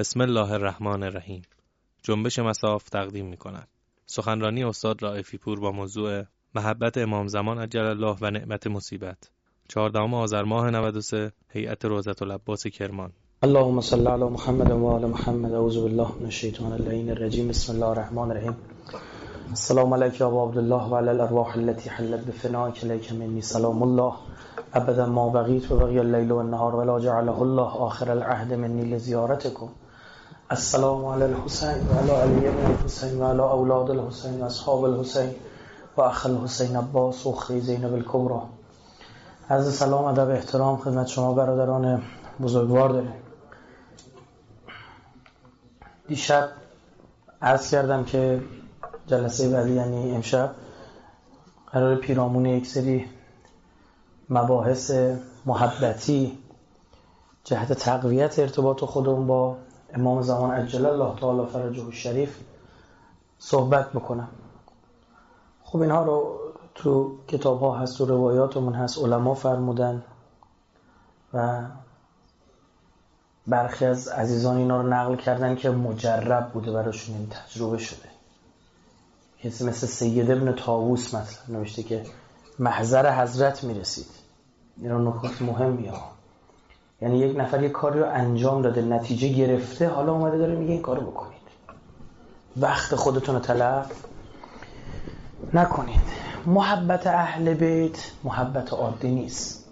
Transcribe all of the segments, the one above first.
بسم الله الرحمن الرحیم. جنبش مصاف تقدیم می‌کند. سخنرانی استاد رائفی پور با موضوع محبت امام زمان عجل الله و نعمت مصیبت. 14 آذر ماه 93 هیئت روضة العباس کرمان. اللهم صل علی محمد و آل محمد. اعوذ بالله من الشیطان اللعین الرجیم. بسم الله الرحمن الرحیم. السلام علیک یا ابا عبدالله و علی الارواح التي حلت بفنائک الیک منی سلام الله ابدا ما بقیت و بقی اللیل و النهار ولا جعله الله آخر العهد منی لزیارتکم. السلام علی الحسین و علی علی بن الحسین و علی اولاد الحسین و اصحاب الحسین و اخ الحسین عباس و اخی زینب الکبری. عرض سلام ادب احترام خدمت شما برادران بزرگوار داریم. دیشب عرض کردم که جلسه بعدی یعنی امشب قرار پیرامون یک سری مباحث محبتی جهت تقویت ارتباط خودمون با امام زمان عجل الله تعالی فرجه الشریف صحبت بکنم. خب اینها رو تو کتاب ها هست، تو روایاتمون هست، علما فرمودن و برخی از عزیزان اینا رو نقل کردن که مجرب بوده براشون، این تجربه شده. کسی مثل سید ابن طاووس مثلا نوشته که محضر حضرت میرسید. اینا نکات مهمی ها، یعنی یک نفر یک کاری رو انجام داده، نتیجه گرفته، حالا اومده داره میگه این کارو بکنید. وقت خودتون رو تلف نکنید. محبت اهل بیت محبت عادی نیست.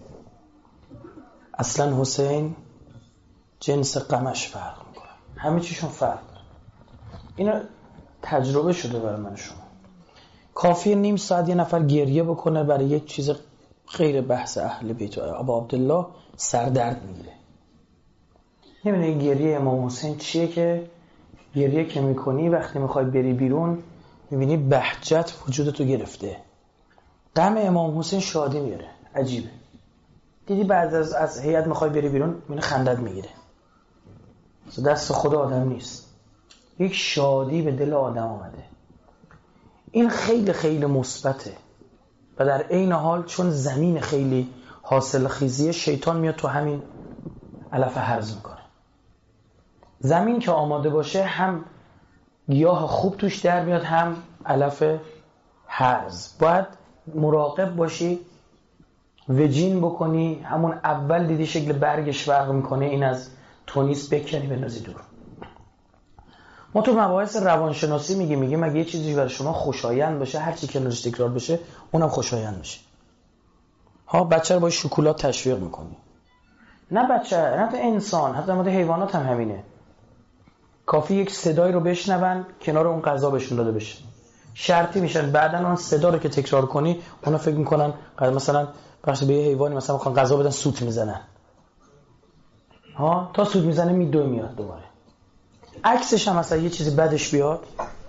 اصلا حسین جنس غمش فرق میکنه، همه چیشون فرق داره. اینا تجربه شده برای من شما. کافیه نیم ساعت یه نفر گریه بکنه برای یک چیز غیر بحث اهل بیت و ابا عبدالله سردرد میگیره. نمیدونی گریه امام حسین چیه که گریه که میکنی وقتی میخوای بری بیرون میبینی بهجت وجودتو گرفته. غم امام حسین شادی میاره. عجیبه. دیدی بعد از هیئت میخوای بری بیرون میبینی خندت میگیره. دست خدا آدم نیست، یک شادی به دل آدم آمده. این خیلی خیلی مثبته و در عین حال چون زمین خیلی حاصل خیزیه، شیطان میاد تو همین علف هرز میکنه. زمین که آماده باشه هم گیاه خوب توش در میاد هم علف هرز. باید مراقب باشی، وجین بکنی. همون اول دیدی شکل برگش فرق میکنه، این از تو نیست، بکنی بندازی دور. ما تو مباحث روانشناسی میگیم اگه یه چیزی برای شما خوشایند باشه، هر چی کنارش تکرار بشه اونم خوشایند بشه. ها، بچه رو با شکلات تشویق میکنی. نه بچه، نه انسان، حتی مورد حیوانات هم همینه. کافی یک صدایی رو بشنون کنار اون غذا بهشون داده بشه، شرطی میشن بعدن اون صدا رو که تکرار کنی اونا فکر میکنن مثلا بخش به یه حیوانی مثلا میخوان غذا بدن سوت میزنن. ها، تا سوت میزنه میاد دوباره. عکسش هم مثلا یه چیزی بدش بیاد،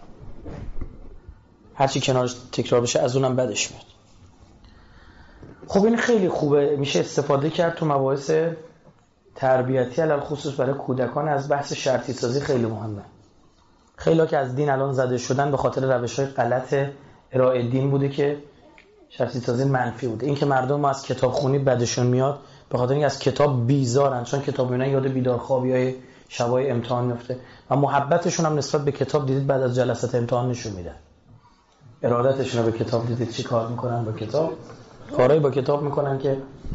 هرچی کنارش تکرار بشه از اونم بدش میاد. خب این خیلی خوبه، میشه استفاده کرد تو مباحث تربیتی، علل خصوص برای کودکان. از بحث شرطی سازی خیلی مهمه. خیلی‌ها که از دین الان زده شدن به خاطر روش‌های غلط ارائه دین بوده که شرطی سازی منفی بوده. این که مردم از کتاب خونی بدشون میاد به خاطر اینکه از کتاب بیزارن، چون کتاب میونن یاد بیدارخوابیای شبای امتحان میفته و محبتشون هم نسبت به کتاب دیدید بعد از جلسات امتحان نشون میدن. ارادتشون رو به کتاب دیدید چی کار میکنن با کتاب، کارهایی با کتاب میکنن که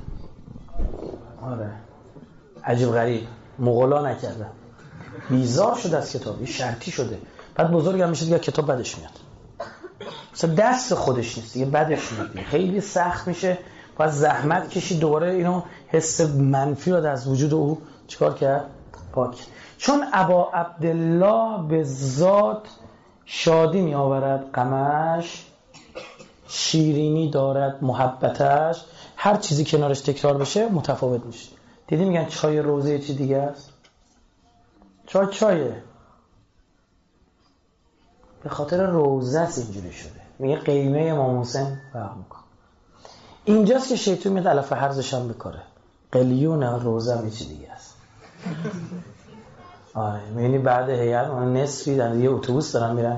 آره عجیب غریب، مغلا نکردن، بیزار شده از کتاب، این شرطی شده. بعد بزرگ هم میشه دیگه کتاب بدش میاد، مثلا دست خودش نیست دیگه بدش میاد، خیلی سخت میشه، باید زحمت کشید دوباره اینو حس منفی رو از وجود او چیکار کرد؟ پاک. چون ابا عبدالله به ذات شادی می آورد، غمش شیرینی دارد، محبتش هر چیزی کنارش تکرار بشه متفاوت میشه. دیدی میگن چای روزه چی دیگه است؟ چایه به خاطر روزه است اینجوری شده. میگه قیمه امام حسین فرق میکنه. اینجاست که شیطان میاد علف هرزش هم بکاره. قلیون روزه هم چی دیگه است. آره میبینی بعد هیئت نصفی در یه اتوبوس دارن میرن،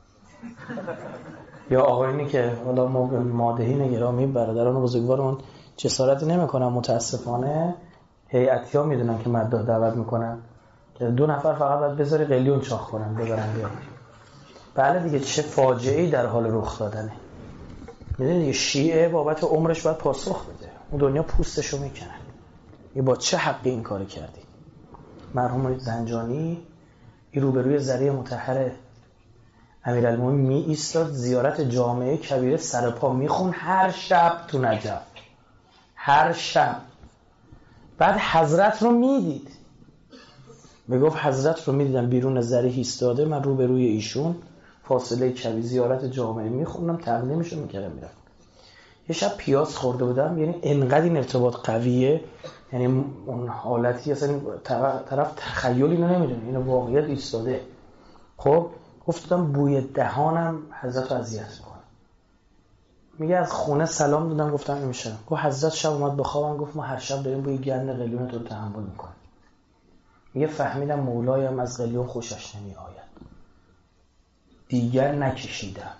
یا آقایونی که حالا ما مادهین گرامی برادران بزرگوارمون جسارت نمیکنن، متاسفانه هیئتی‌ها میدونن که مداح دعوت میکنن 2 نفر فقط باید بذاری قلیون چاخ کنن ببرن بیارن. بله دیگه، چه فاجعه‌ای در حال رخ دادنه. میدونی دیگه شیعه بابت عمرش باید پاسخ بده. اون دنیا پوستشو میکنن. یه با چه حقی این کارو کردی؟ مرحوم زنجانی این روبروی ذریع مطهر امیرالمومنین می ایستاد، زیارت جامعه کبیره سر پا میخون هر شب تو نجف، هر شب. بعد حضرت رو میدید، میگفت حضرت رو میدیدم بیرون ذریع ایستاده، من روبروی ایشون فاصله کبیر زیارت جامعه میخوندم، تقدیمشو میکردم میرفتم. یه شب پیاز خورده بودم، یعنی انقدر این ارتباط قویه، یعنی اون حالتی اصلا طرف تخیلی اینو نمیدونه، اینو واقعیت ایستاده. خب گفتم بوی دهانم حضرت رو اذیت میکنه. میگه از خونه سلام دادم، گفتم نمیشه. گفت حضرت شب اومد بخوابم، گفت ما هر شب داریم بوی گند قلیون تو رو تحمل میکنیم. میگه فهمیدم مولایم از قلیون خوشش نمی آید، دیگر نکشیدم.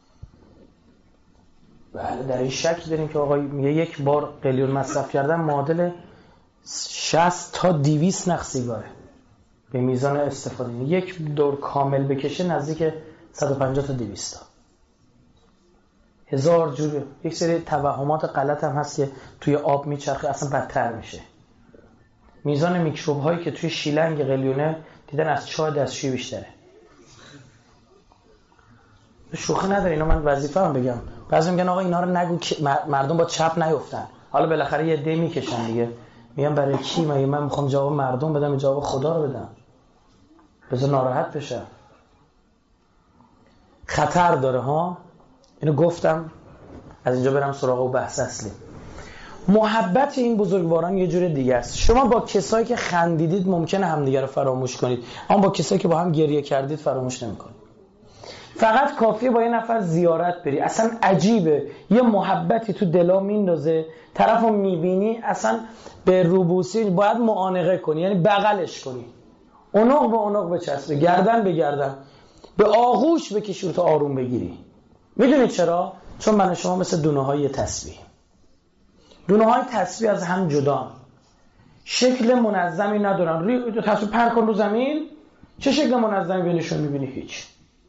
بله در این شک داریم که آقای میگه یک بار قلیون مصرف کردن معادل 60 تا 200 نخ سیگاره به میزان استفاده. یک دور کامل بکشه نزدیک 150 تا 200 تا. هزار جور. یک سری توهمات غلط هم هست که توی آب میچرخه، اصلا بدتر میشه. میزان میکروب هایی که توی شیلنگ قلیونه دیدن از چای دستشویی بیشتره. شوخی نداره، اینا من وظیفه هم بگم. بعضی میگن آقا اینا رو نگو که مردم با چپ نیفتن. حالا بالاخره یه عده میکشن دیگه. میگم برای کی؟ من میخوام جواب مردم بدم، جواب خدا رو بدم. بذار ناراحت بشه. خطر داره ها. اینو گفتم از اینجا برم سراغ و بحث اصلی. محبت این بزرگواران یه جور دیگه است. شما با کسایی که خندیدید ممکنه همدیگه رو فراموش کنید، اما با کسایی که با هم گریه کردید فراموش نمی‌کنید. فقط کافیه با یه نفر زیارت بری، اصلا عجیبه یه محبتی تو دلا میندازه، طرفو میبینی اصلا به روبوسی باید معانقه کنی، یعنی بغلش کنی، عنق به عنق بچسبه، گردن به گردن، به آغوش بکشی تا آروم بگیری. میدونید چرا؟ چون من و شما مثل دونه‌های تسبیح. دونه‌های تسبیح از هم جدان، شکل منظمی ندارن. روی تسبیح پر کن رو زمین، چه شکل منظمی بینشون میبینی؟ هیچ.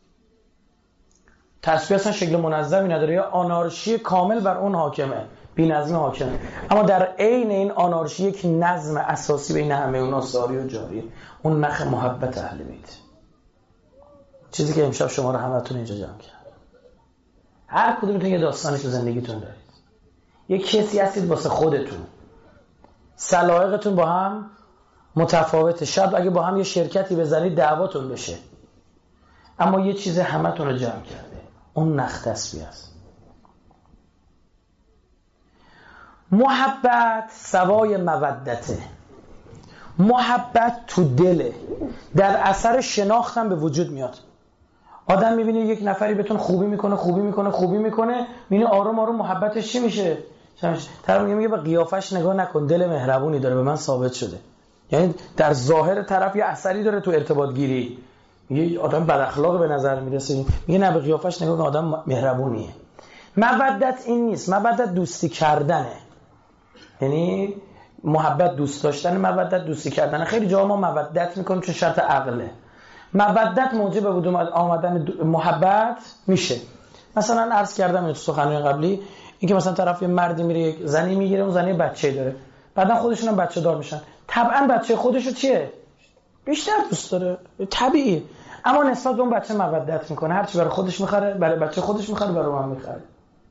تسبیح اصلا شکل منظمی نداره، یا آنارشی کامل بر اون حاکمه، بی‌نظمی حاکمه. اما در عین این آنارشی یک نظم اساسی بین همه اونا ساری و جاری، اون نخ محبت اهل بیت. چیزی که امشب شما رو همتون اینجا جمع کرد. هر کدومتون یه داستانی تو زندگیتون دارید. یه کسی هستید واسه خودتون. سلایقتون با هم متفاوته. شاید اگه با هم یه شرکتی بزنید دعواتون بشه. اما یه چیز همتون رو جمع کرده. اون نخ تسبیح است. محبت سوای مودته. محبت تو دله. در اثر شناخت هم به وجود میاد. آدم میبینه یک نفری بهتون خوبی میکنه، میبینی آروم آروم محبتش چی میشه؟ طرف میگه به قیافش نگاه نکن، دل مهربونی داره، به من ثابت شده. یعنی در ظاهر طرف یه اثری داره تو ارتباط گیری. میگه آدم بد اخلاق به نظر میرسه، میگه نه به قیافش نگاه کن، آدم مهربونیه. مودت این نیست. مودت دوستی کردنه. یعنی محبت دوست داشتن، مودت دوستی کردن. خیلی جا ما مودت میکنیم چون شرط عقله. مودت موجب وجود آمدن محبت میشه. مثلا عرض کردم تو سخنرانی قبلی، اینکه مثلا طرف یه مردی میره یک زنی میگیره، اون زنی بچه‌ای داره، بعدن خودشون هم بچه دار میشن، طبعا بچه خودشو چیه؟ بیشتر دوست داره، طبیعی. اما نسبت به اون بچه مودت میکنه، هرچی برای خودش میخره برای بچه خودش میخره، برای اون هم میخره.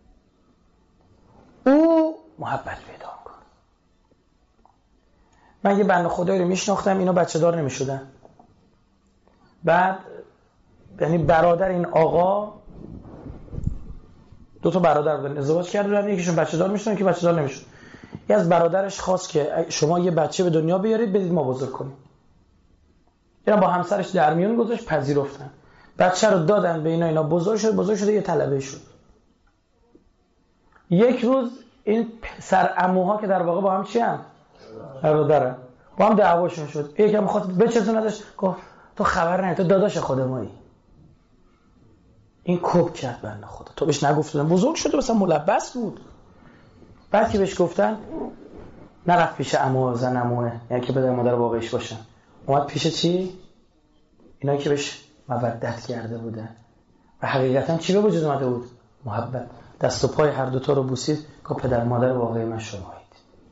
او محبت پیدا میکنه. من یه بنده خدایی رو میشناختم، اینا بچه دار نمیشدن. بعد یعنی برادر این آقا، دو تا برادر بودن، ازدواج کردن، یکیشون بچه دار میشدن که بچه دار نمیشد. یکی از برادرش خواست که شما یه بچه به دنیا بیارید بدید ما بزرگ کنیم. اینا با همسرش در میون گذاشت، پذیرفتن. بچه رو دادن به اینا بزرگ شده یه طلبه شد. یک روز این پسر عموها که در واقع با هم چی هم؟ برادرن. با هم دعواشون شد. یکم می‌خواد بچسوندش، گفت تو خبر نداری، تو داداش خود مایی. این کوب کرد بنده خدا. تو بهش نگفتن، بزرگ شده مثلا ملبس بود. بعد که بهش گفتن، نرفت پیش عمو زن عموه، یعنی که پدر مادر واقعیش باشن. اومد پیش چی؟ اینا که بهش مودت کرده بودن و حقیقتا چی به وجود اومده بود؟ محبت. دست و پای هر دوتا رو بوسید که پدر مادر واقعی من شمایید.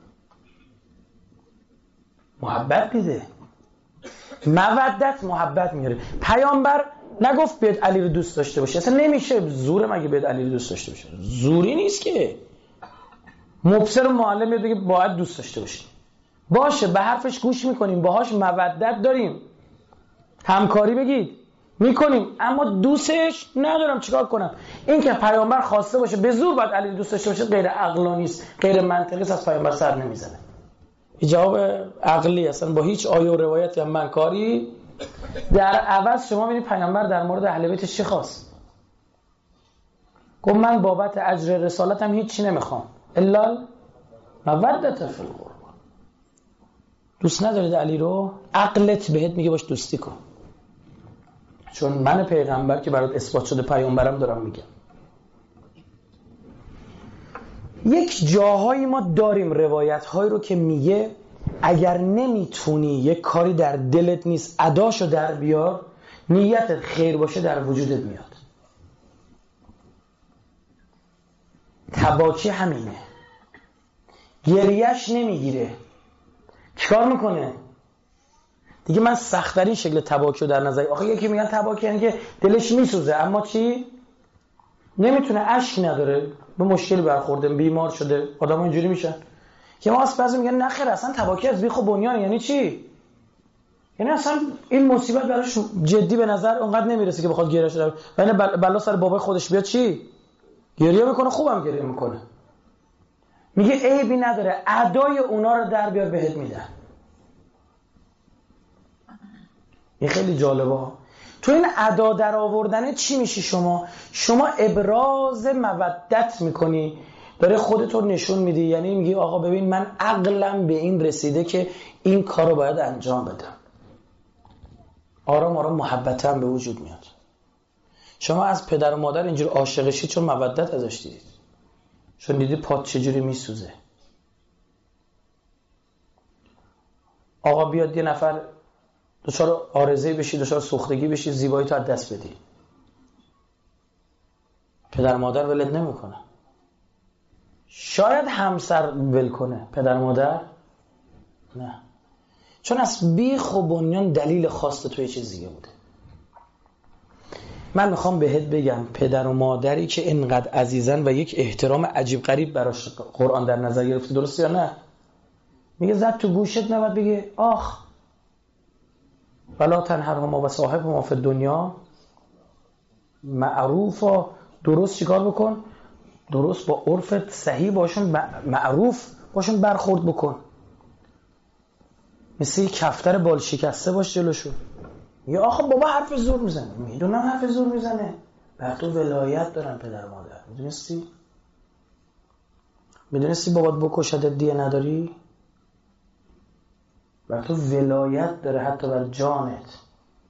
محبت دیده. مودت محبت میاره. پیامبر نگفت بیاد علی رو دوست داشته باشه، اصلا نمیشه. زوره مگه بیاد علی رو دوست داشته باشه؟ زوری نیست که. مبصر و معلم میاد بگه باید دوست داشته باشی. باشه، به حرفش گوش میکنیم، باهاش مودت داریم، همکاری بگید میکنیم، اما دوستش ندارم چیکار کنم؟ این که پیامبر خواسته باشه به زور باید علی دوست داشته باشه غیر عقلانی است، غیر منطقی است، از پیامبر سر نمیزنه. این جواب عقلی اصلا با هیچ آیه و روایتی هم من کاری. در عوض شما ببینید پیامبر در مورد اهل بیتش چی خواست؟ گفت من بابت اجر رسالتم هیچ چی نمیخوام الا مودت فی القربى. دوست ندارید علی رو؟ عقلت بهت میگه باش دوستی کن، چون من پیغمبر که برات اثبات شده پیامبرم دارم میگم. یک جاهایی ما داریم روایت هایی رو که میگه اگر نمیتونی یک کاری در دلت نیست اداشو در بیار، نیتت خیر باشه در وجودت میاد. تباکی همینه، گریهش نمیگیره، چیکار میکنه؟ دیگه من سخت‌ترین شکل تباکی رو در نظر. آخه یکی میگن تباکی یعنی که دلش میسوزه اما چی؟ نمیتونه، اشک نداره، به مشکل برخورده، بیمار شده. آدم‌ها اینجوری میشن که ما بعضی میگن نه خیر اصلا تباکی از بیخ و بنیان. یعنی چی؟ یعنی اصلا این مصیبت براش جدی به نظر اونقدر نمیرسه که بخواد گریه شه. یعنی بلا سر بابای خودش بیاد چی؟ گریه میکنه، خوبم گریه میکنه. میگه عیبی نداره، ادای اونا رو در بیار بهت میدن. این خیلی جالبه. تو این ادا در آوردن چی میشی شما ابراز مودت میکنی، داره خودتو نشون میدی. یعنی میگی آقا ببین من عقلم به این رسیده که این کارو باید انجام بدم. آرام آرام محبتم به وجود میاد. شما از پدر و مادر اینجور عاشقشی چون مودت ازش دیدید، چون دیدی پات چجوری میسوزه. آقا بیاد یه نفر دچار عارضه بشی، دچار سوختگی بشی، زیبایی تو از دست بدی، پدر مادر ولت نمیکنه. شاید همسر ول کنه، پدر مادر نه، چون از بیخ و بنیان دلیل خواسته تو یه چیز دیگه بوده. من میخوام بهت بگم پدر و مادری که اینقدر عزیزن و یک احترام عجیب غریب براش قرآن در نظر گرفته، درسته یا نه؟ میگه زد تو گوشت نباید بگه آخ ولا تنهرهما و صاحبهما فی الدنیا معروفا. درست چیکار بکن؟ درست با عرفت صحیح باشون، معروف باشون برخورد بکن. مثل کفتر بال شکسته باش جلوشون. یا آخه بابا حرف زور میزنه. میدونم حرف زور میزنه، بر تو ولایت دارن پدر مادر. میدونستی بابات بکشدت دیه نداری؟ بر تو ولایت داره، حتی بر جانت.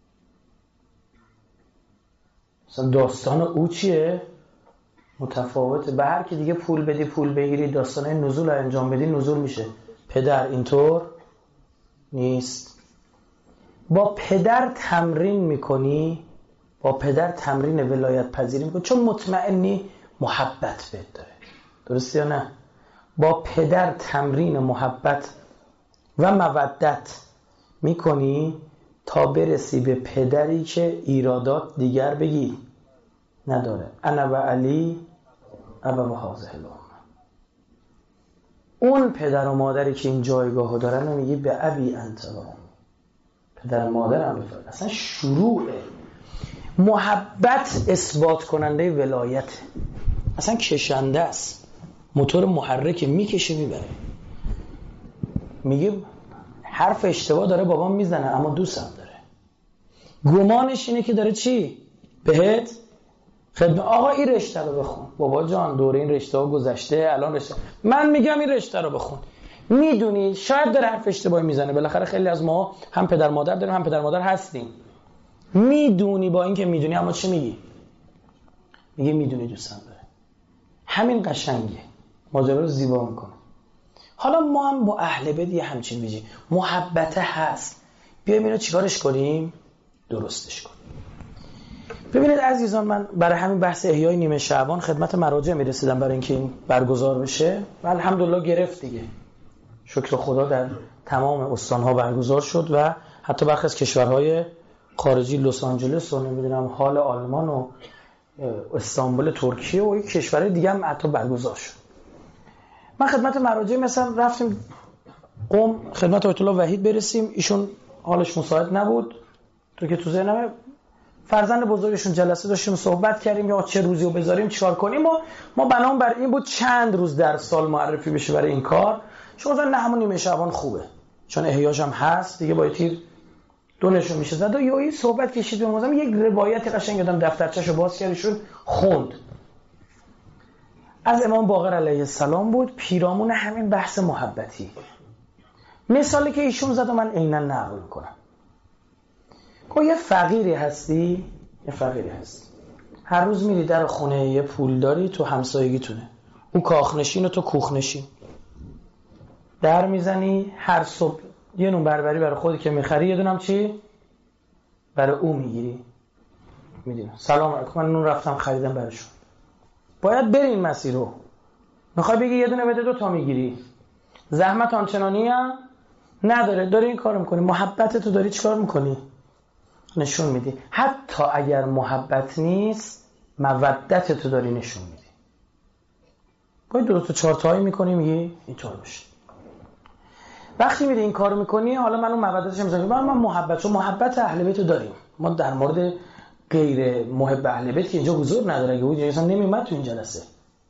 مثلا داستان او چیه؟ متفاوته. به هر کی دیگه پول بدی پول بگیری داستانه نزول انجام بدی نزول میشه. پدر اینطور نیست. با پدر تمرین میکنی، با پدر تمرین ولایت پذیری میکنی، چون مطمئنی محبت بهت داره. درسته یا نه؟ با پدر تمرین محبت و مودت میکنی تا برسی به پدری که ایرادات دیگر بگی نداره. انا و علی ابا و هذه الامه. اون پدر و مادری که این جایگاهو دارن میگی به ابی انت و امی. پدر مادرم بفرد. اصلا شروع محبت اثبات کننده ولایت، اصلا کشنده است، موتور محرک میکشه میبره. میگه حرف اشتباه داره بابام میزنه اما دوستم داره. گمانش اینه که داره چی؟ بهت خدمت. آقا این رشته رو بخون. بابا جان دوره این رشته ها گذشته، الان رشته. من میگم این رشته رو بخون. میدونی شاید داره حرف اشتباهی میزنه. بالاخره خیلی از ما هم پدر مادر داریم هم پدر مادر هستیم. میدونی، با این که میدونی اما چی میگی؟ میگه میدونی دوستم داره. همین قشنگه، ماجرا رو زیبا میکنه. حالا ما هم با اهل بیت یه همچین میگیم، محبت هست. بیایم اینو چیکارش کنیم؟ درستش کنیم. ببینید عزیزان، من برای همین بحث احیای نیمه شعبان خدمت مراجع میرسیدم برای اینکه این برگزار بشه و الحمدلله گرفت دیگه. شکر خدا در تمام استان‌ها برگزار شد و حتی برخی از کشورهای خارجی، لس آنجلس و نمیدونم حال آلمان و استانبول ترکیه و کشورهای دیگه هم حتی برگزار شد. من خدمت مراجع مثلا رفتیم قم خدمت آیت الله وحید برسیم، ایشون حالش مساعد نبود، تو که تو ذهنمه فرزند بزرگشون جلسه داشتیم صحبت کردیم یا چه روزی رو بذاریم چیکار کنیم. ما بنامون بر این بود چند روز در سال معرفی بشه برای این کار. شما گفتن نه همون نیمه شعبان خوبه چون احیاش هم هست دیگه، با تیر دونشون میشه زد و یهو صحبت کشید به موزم یک روایت قشنگ یادم دفترچه‌شو باز کردشون خوند از امام باقر علیه السلام بود، پیرامون همین بحث محبتی. مثالی که ایشون زد و من عیناً نقل میکنم. یه فقیری هستی، هر روز میری در خونه یه پولداری تو همسایگیتونه، اون کاخنشین و تو کوخنشین، در میزنی هر صبح یه نون بربری برای خودی که میخری یه دونم چی برای او میگیری، میدونم سلام علیکم من نون رفتم خریدم براشون. باید بری این مسیر رو، میخوای بگی یه دونه بده 2 تا میگیری، زحمت آنچنانی هم نداره، داری این کارو میکنی، محبت تو داری چیکار میکنی؟ نشون میدی. حتی اگر محبت نیست مودت تو داری نشون میدی. باید 2 تا 4 تایی میکنی میگی اینطور باشه. وقتی میری این کارو میکنی حالا من اون مودتش میذارم، من محبت اهل بیت رو داریم. ما در مورد غیر محب اهل بیت که اینجا حضور نداره، اگه بود اصلا نمیومد تو این جلسه.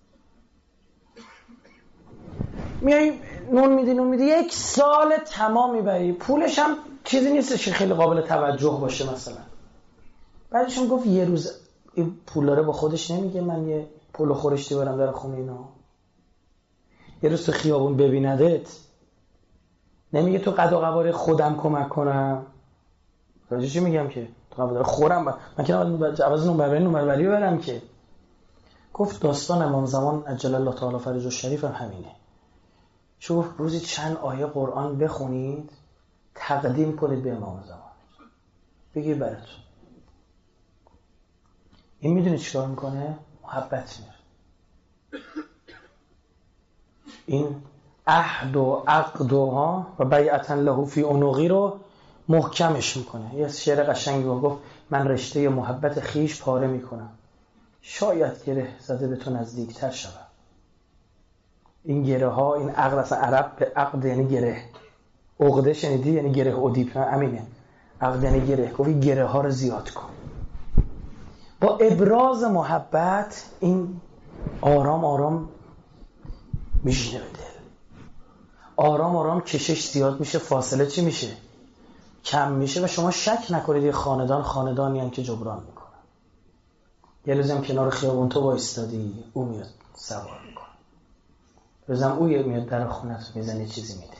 میای نون میدی 1 سال تمام میبری، پولش هم چیزی نیستش که خیلی قابل توجه باشه. مثلا بعدشون گفت یه روز این پولا رو با خودش نمیگه من یه پول خورشتی برم در خونه اینا، یه روز تو خیابون ببیندت نمیگه تو قد و قواره خودم کمک کنم. راجع چی میگم که تو قد خورم من که عوض نون بربری برم که. گفت داستان امام زمان عجل الله تعالی فرجه الشریف هم همینه. شوف روزی چند آیه قرآن بخونید تقدیم کنید به امام زمان، بگیر براتون. این میدونی چیکار میکنه؟ محبت میاره. این عهد و عقد و بیعتا له فی عنقی رو محکمش میکنه. یه شعر قشنگی گفت من رشته محبت خیش پاره میکنم، شاید گره زده به تو نزدیکتر شود. این گره ها، این عقد، اصلا عرب به عقد یعنی گره، عقده شنیدی یعنی گره ادیپ، امینه عقد یعنی گره. گفت این گره ها رو زیاد کن. با ابراز محبت این آرام آرام میشینه به دل، آرام آرام کشش زیاد میشه، فاصله چی میشه؟ کم میشه. و شما شک نکنید یه خاندانی هم که جبران میکنن. یه روزی هم کنار خیابون تو وایستادی او میاد سوار میکنه، روزم او میاد در خونت میزنه چیزی میده.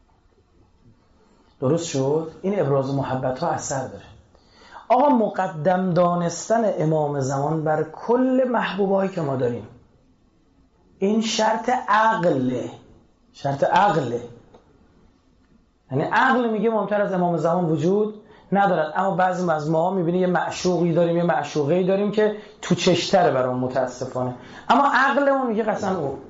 درست شد؟ این ابراز محبت ها اثر داره. آقا مقدم دانستن امام زمان بر کل محبوبایی که ما داریم این شرط عقله. یعنی عقل میگه مهمتر از امام زمان وجود ندارد، اما بعضی از ما میبینی یه معشوقی داریم یه معشوقه‌ای داریم که تو چشتره برام متاسفانه، اما عقلمون میگه قطعا او.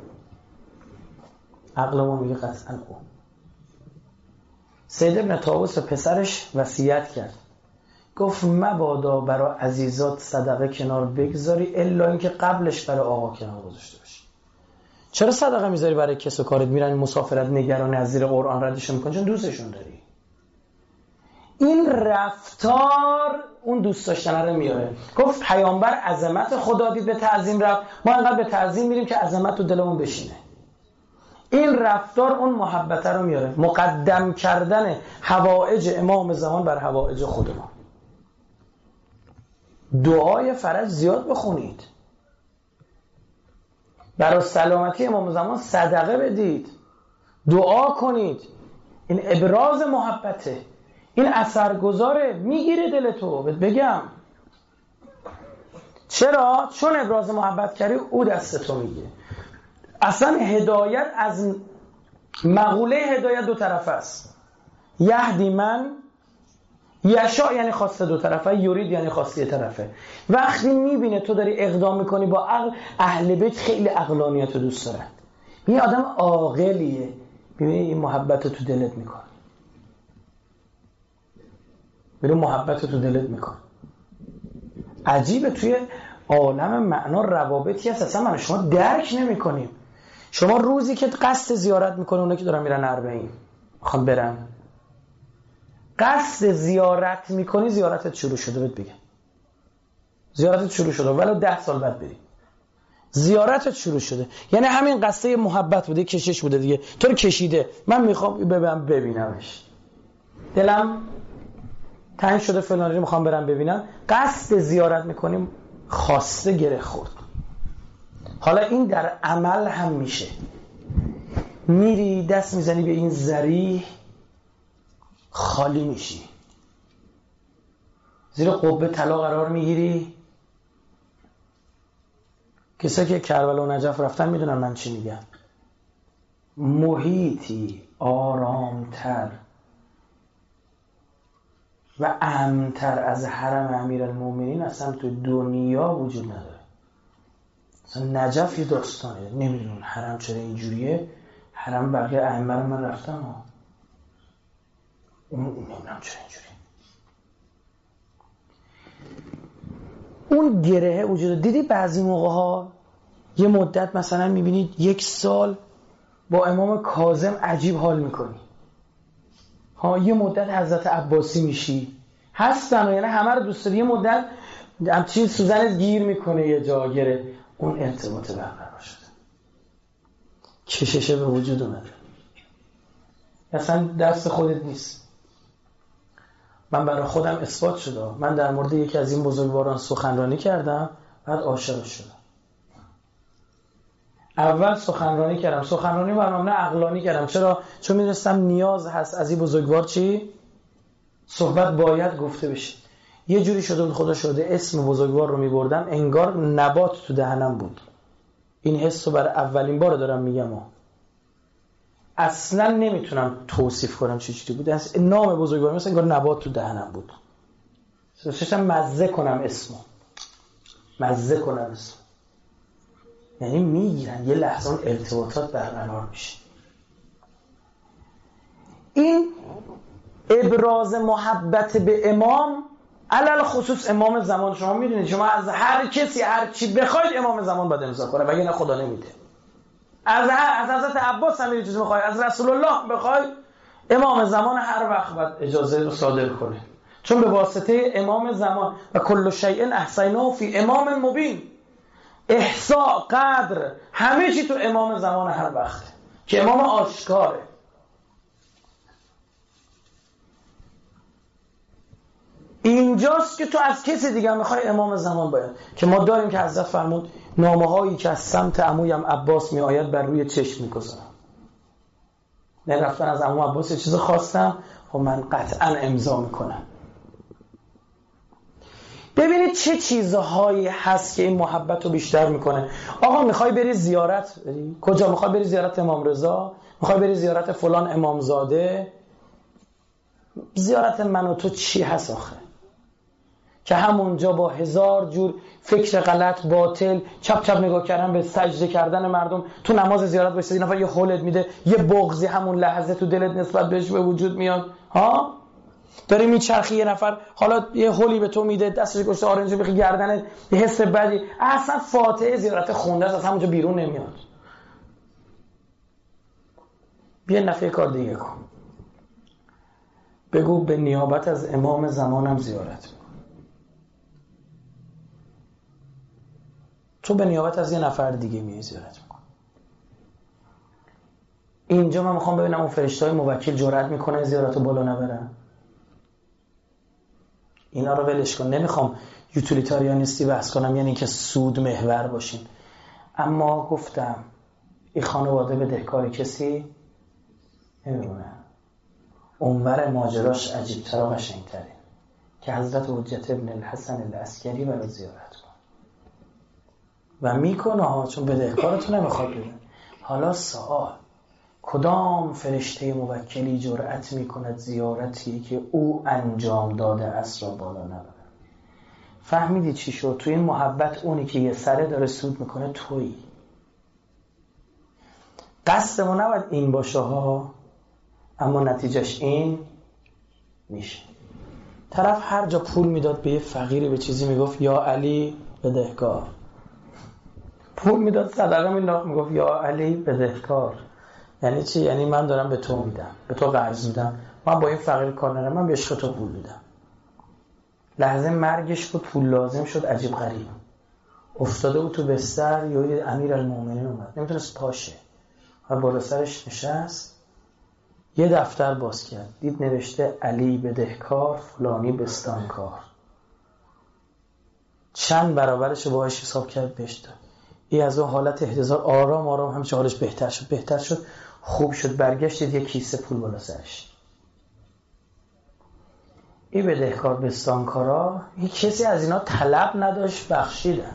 سید ابن طاووس پسرش وصیت کرد، گفت مبادا برای عزیزات صدقه کنار بگذاری الا اینکه قبلش برای آقا کنار گذاشته باشی. چرا صدقه میذاری برای کس و کارت؟ میرن مسافرت نگران از زیر قرآن ردشون میکنن چون دوستشون داری. این رفتار اون دوست داشتن رو میاره. گفت پیامبر عظمت خدا دید به تعظیم رفت، ما انقدر به تعظیم میریم که عظمت تو دلمون بشینه. این رفتار اون محبت رو میاره. مقدم کردن حوائج امام زمان بر حوائج خود ما. دعای فرج زیاد بخونید، برای سلامتی امام زمان صدقه بدید، دعا کنید. این ابراز محبته، این اثرگذاره، میگیره دلتو. بگم چرا؟ چون ابراز محبت کردی او دستتو میگیره. اصلا هدایت از مقوله هدایت 2 طرفه است. یهدی من یشاء یعنی خواسته دو طرفه، یرید یعنی خواسته طرفه. وقتی میبینه تو داری اقدام میکنی با عقل، اهل بیت خیلی عقلانیت رو دوست دارن. این آدم عاقلیه، ببینی این محبت رو تو دلت میکنه، ببین محبت رو تو دلت میکنه. عجیبه توی عالم معنا روابطی هست اصلا من شما درک نمیکنیم. شما روزی که قصد زیارت میکنه، اونا که دارن میرن 40 میخوان برن، قصد زیارت میکنی، زیارتت شروع شده. بهت بگم زیارتت شروع شده، ولو 10 سال بعد بری زیارتت شروع شده. یعنی همین قصه محبت بوده، کشش بوده دیگه، تو رو کشیده. من میخوام ببینمش، دلم تنگ شده فلان رو میخوام برم ببینم. قصد زیارت میکنیم، خواسته گره خورد. حالا این در عمل هم میشه. میری دست میزنی به این ذریح، خالی میشی، زیر قبه طلا قرار میگیری. کسایی که کربلا و نجف رفتن میدونن من چی میگم. محیطی آرامتر و امن‌تر از حرم امیرالمومنین اصلا تو دنیا وجود نداره. اصلا نجف یه داستانه، نمیدونم حرم چرا اینجوریه. حرم بقیه ائمه رو من رفتم نمیدونم چرا اینجوریه. اون گره وجود. دیدی بعضی موقع ها یه مدت مثلا میبینید 1 سال با امام کاظم عجیب حال میکنی، یه مدت حضرت عباسی میشی، هستن یعنی همه رو دوست داری، یه مدت همچین سوزنت گیر میکنه یه جا گره، اون ارتباط برقرار شده، کششه به وجود اومده، اصلا دست خودت نیست. من برای خودم اثبات شده. من در مورد یکی از این بزرگواران سخنرانی کردم، بعد عاشق شدم. اول سخنرانی کردم، سخنرانی برنامه عقلانی کردم. چرا؟ چون می‌دونستم نیاز هست از این بزرگوار چی؟ صحبت باید گفته بشه. یه جوری شده بود خدا شده اسم بزرگوار رو می‌بردم انگار نبات تو دهنم بود. این حس رو برای اولین بار دارم میگم. اصلا نمیتونم توصیف کنم چه جوری بود. نام بزرگوار مثلا انگار نبات تو دهنم بود. داشتم مزه کنم اسمو. یعنی میگیرن یه لحظه اون ارتباطات برقرار میشه. این ابراز محبت به امام، علل خصوص امام زمان، شما میدونید شما از هر کسی هر چی بخواید امام زمان باید امضا کنه، وگرنه خدا نمیده. از حضرت عباس هم یه چیزی بخواید، از رسول الله بخواید، امام زمان هر وقت باید اجازه رو صادر کنه، چون به واسطه امام زمان و کل شیء احصیناه فی امام مبین، احصاء قدر همه چی تو امام زمان هر وقت که امام آشکاره. اینجاست که تو از کسی دیگه میخوای امام زمان باید، که ما داریم که حضرت فرمود نامه هایی که از سمت عمویم عباس می آید بر روی چشم میگذارم. نه رفتن از عمو عباس یه چیز خواستم، خب من قطعا امضا میکنم. ببینید چه چیزهایی هست که این محبت رو بیشتر میکنه. آقا میخوای بری زیارت بری؟ کجا؟ میخوای بری زیارت امام رضا؟ میخوای بری زیارت فلان امامزاده؟ زیارت من و تو چی هست آخه؟ که همونجا با 1000 جور فکر غلط باطل چپ چپ نگاه کردن به سجده کردن مردم، تو نماز زیارت باشید این نفر یه حولت میده، یه بغضی همون لحظه تو دلت نسبت بهش به وجود میاد. داری میچرخی، یه نفر حالا یه حولی به تو میده، دستش گوشت آرنج بخی گردنت، یه حس بدی، اصلا فاتحه زیارت خونده است، از همونجا بیرون نمیاد. بیا نفع کار دیگه کن، بگو به نیابت از امام زمانم زیارت کن. تو به نیابت از یه نفر دیگه میای زیارت میکن. اینجا من میخوام ببینم اون فرشته‌های موکل جرأت میکنه زیارتو بالا نبرن. اینا رو ولش کن. نمیخوام یوتیلیتاریانیستی بحث کنم، یعنی که سود محور باشین، اما گفتم این خانواده بدهکار کسی نمیمونه. اونور ماجراش عجیب‌تر و قشنگ‌تره که حضرت حجت ابن الحسن العسکری برای زیارت کن و میکنه ها، چون بدهکارتون نمیخواد ببین. حالا سوال، کدام فرشته موکلی جرأت میکند زیارتی که او انجام داده است را بالا نبرد. فهمیدی چی شد؟ توی این محبت اونی که یه سره داره سود میکنه تویی. قصدمون نباید این باشه ها، اما نتیجهش این میشه. طرف هر جا پول میداد به یه فقیری به چیزی میگفت یا علی بدهکار، پول میداد صدقه میگفت یا علی بدهکار. یعنی چی؟ یعنی من دارم به تو میدم، به تو قرض میدم، من با این فقیر کار ندارم، من به عشق تو پول میدم. لحظه مرگش بود پول لازم شد، عجیب غریب افتاده بود تو بستر، یا امیرالمومنین اومد نمیتونست پاشه و بالا سرش نشست، یه دفتر باز کرد، دید نوشته علی بدهکار فلانی بستانکار. چند برابرش باهاش حساب کرد بهش داد. این از اون حالت احتضار آرام آرام همچه حالش بهتر شد خوب شد. برگشت دید یه کیسه پول بالا سرش. این بدهکار بستانکارا، این کسی از اینا طلب نداشت بخشیدن،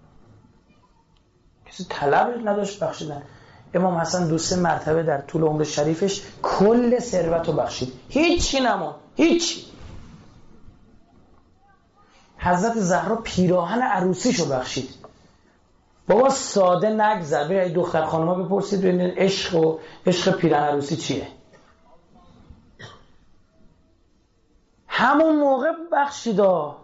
کسی طلب نداشت بخشیدن. امام حسن 2-3 مرتبه در طول عمر شریفش کل ثروت رو بخشید، هیچی نمون، هیچی. حضرت زهرا پیراهن عروسیشو بخشید. بابا ساده نگذر، برای دختر خانم‌ها بپرسید ببینید عشق پیراهن عروسی چیه. همون موقع بخشیدا.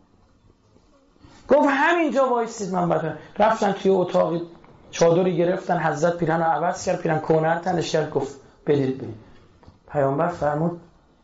گفت همینجا وایسید من بدم. رفتن توی اتاقی چادری گرفتن، حضرت پیراهن رو عوض کرد، پیراهن کهنه تنش کرد، گفت بدید. پیامبر فرمود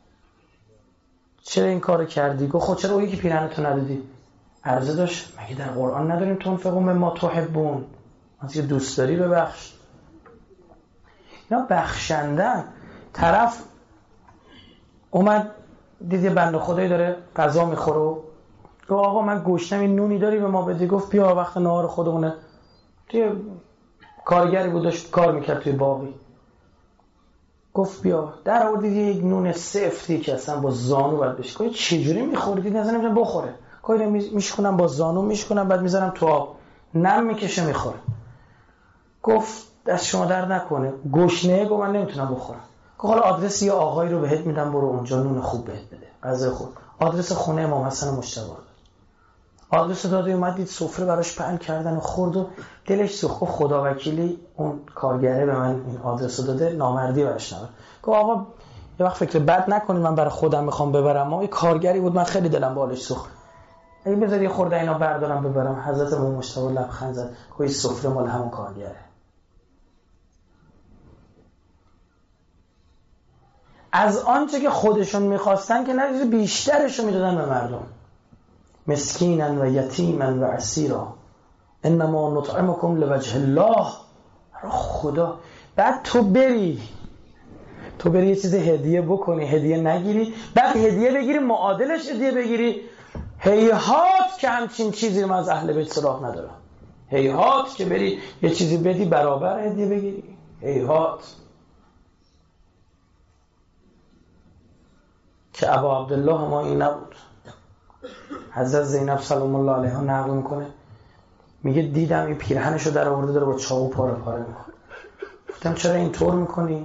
چرا این کارو کردی؟ گفت خود چرا اون یکی پیراهنتو ندادی؟ عرضه داشت مگه در قرآن نداریم تنفقوا مما تحبون، از که دوست داری ببخش. اینا بخشندن. طرف اومد دید یه بنده خدایی داره غذا میخوره، گفت آقا من گشنم، این نونی داری به ما بدی؟ گفت بیا وقت نهار خودمونه. توی کارگری بود داشت کار میکرد توی باغی، گفت بیا. در آوردید یک نون سفتی که اصلا با زانو باید بشه. گفت چجوری میخوردید؟ اصلا نمیتونم بخوره. گفت میشکنم با زانو میشکنم، بعد میذارم تو آب، نم میکشه میخوره. گفت دست شما در نکنه. گشنه؟ گفت من نمیتونم بخورم. گفت حالا آدرس یه آقایی رو بهت میدم، برو اونجا نون خوب بهت بده، غذای خوب. آدرس خونه امام حسن مجتبی داد. آدرس داده، اومد دید سفره براش پهن کردن و خورد و دلش سوخت. خدا وکیلی اون کارگره به من این آدرس رو داده، نامردی براش نبود. گفت آقا یه وقت فکر بد نکنید، من برای خودم میخوام ببرم، ما یه کارگری بود من خیلی دلم بالش سوخت، اگه بذاری یه خورده اینا بردارم ببرم. حضرت امام مجتبی لبخند زد، گفت این سفره مال همون کارگره. از آنچه که خودشون میخواستن که نه، بیشترشو میدادن به مردم. مسکینا و یتیما و اسیرا انما نطعمکم لوجه الله، برای خدا. بعد تو بری یه چیز هدیه بکنی، هدیه نگیری، بعد هدیه بگیری معادلش هدیه بگیری. هیهات که همچین چیزی رو من از اهل بیت سراغ ندارم. هیهات که بری یه چیزی بدی برابر هدیه بگیری. هیهات. که ابا عبدالله ما این نبود. حضرت زینب سلام الله علیها نقل میکنه، میگه دیدم این پیرهنشو در آورده داره با چاقو پاره پاره میکنه. گفتم چرا اینطور میکنی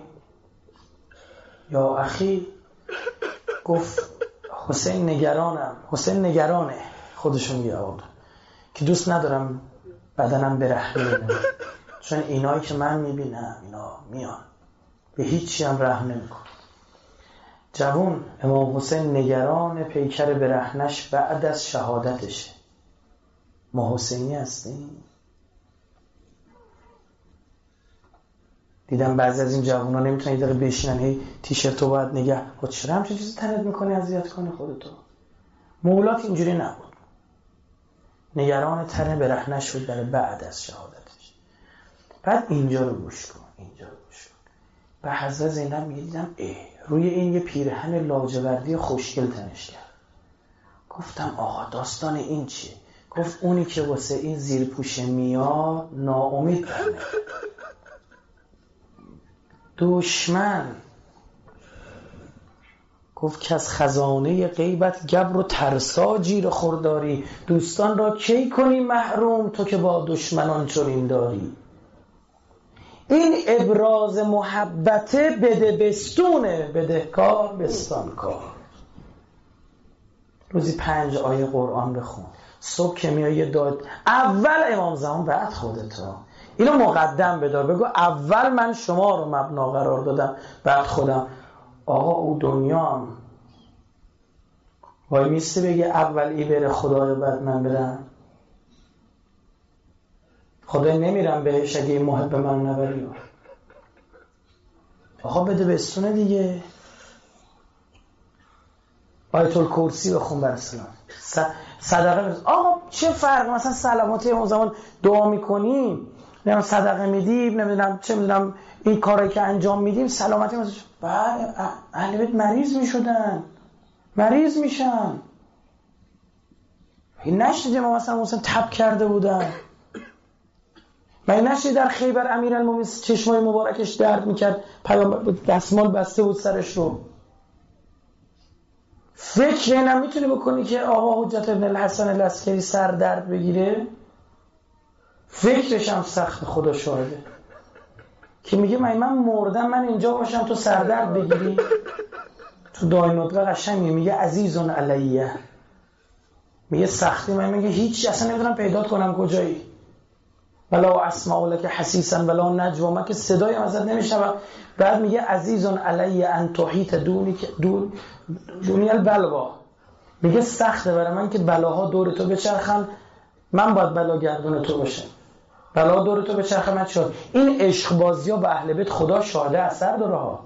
یا اخی؟ گفت حسین نگرانم. حسین نگرانه، خودشون میگه که دوست ندارم بدنم برهنه، چون اینایی که من میبینم اینا میان به هیچی هم رحم نمیکنه. جوون امام حسین نگران پیکر برهنش بعد از شهادتشه. ما حسینی هستیم؟ دیدم بعضی از این جوونا نمیتونن یه دقیقه بشینن هی تیشرتو باید نگه. خود چرا همچین چیزی تنت میکنی اذیت کنی خودتو؟ مولات اینجوری نبود. نگران تن برهنش شد در بعد از شهادتش. بعد اینجا رو گوش کن. به حضرت زینب میگه دیدم روی این یه پیرهن لاجوردی خوشگل تنش کرد. گفتم آقا داستان این چیه؟ گفت اونی که واسه این زیرپوش میاد ناامید کنه. دشمن. گفت که از خزانه غیبت گبر و ترسا جیر خورداری، دوستان را کی کنی محروم تو که با دشمنان چنین داری. این ابراز محبته بده بستونه، بدهکار بستانکار. روزی 5 آیه قرآن بخون، صبح که میای یه داد، اول امام زمان بعد خودتا. اینو مقدم بدار، بگو اول من شما رو مبنا قرار دادم بعد خودم. آقا او دنیام وای میسته بگه اول ای بره خدای بعد من برم؟ خدای نمیرم بهش اگه این محب من نبری. آقا بده بستونه دیگه. آیت الکرسی بخون بر اسلام، صدقه برس. آقا چه فرق؟ مثلا سلامتی اون زمان دعا میکنیم، نمیدونم صدقه میدیم، نمیدونم چه میدونم این کارایی که انجام میدیم سلامتی مثلا. بله اهل بیت مریض میشدن، مریض میشن. این نشدید ما مثلا تب کرده بودن؟ من نشدید در خیبر امیرالمومنین چشمای مبارکش درد میکرد، پیامبر دستمال بسته بود سرش رو. فکر نمیتونی بکنی که آقا حجت ابن الحسن العسکری سر درد بگیره؟ فکرش هم سخت، خدا شاهده، که میگه من مردم، من اینجا باشم تو سر درد بگیری؟ تو داینوتگاه قشنگ میگه عزیزون علیه، میگه سختی من، میگه هیچ اصلا نمیتونم پیدا کنم کجایی. ولا اسمع لك حسیسا ولا نجوا، من که صدایم ازت نمیشنوم. بعد میگه عزیزون علی ان تحیط دونی البلوا، میگه سخته برای من که بلاها دور تو بچرخن، من باید بلا گردون تو باشم، بلا دور تو بچرخه من شد. این عشق بازی‌ها با اهل بیت خدا شاهده اثر داره ها.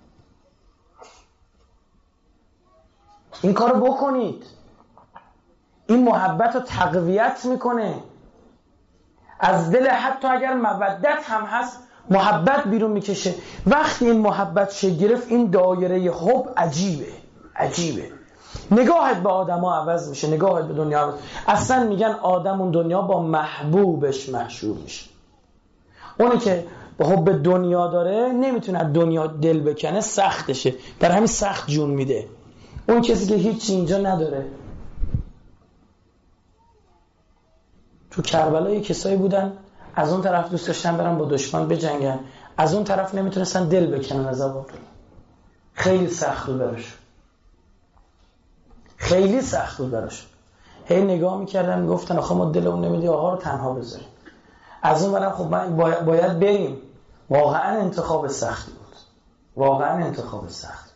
این کارو بکنید، این محبت رو تقویت میکنه از دل. حتی اگر مودت هم هست محبت بیرون میکشه. وقتی این محبت شکل گرفت این دایره حب عجیبه. نگاهت به آدم ها عوض میشه، نگاهت به دنیا عوض. اصلا میگن آدم اون دنیا با محبوبش محشور میشه. اونی که به حب دنیا داره نمیتونه از دنیا دل بکنه، سختشه، در همین سخت جون میده. اون کسی که هیچی اینجا نداره. تو کربلا یه کسایی بودن از اون طرف دوست داشتن برن با دشمن بجنگن، از اون طرف نمیتونستن دل بکنن از آب. خیلی سخت بود براش، خیلی سخت بود براش. هی نگاه میکردن میگفتن آخه ما دلمون نمیدی آقا رو تنها بذاریم. از اون برم خب من باید بریم. واقعا انتخاب سختی بود، واقعا انتخاب سخت.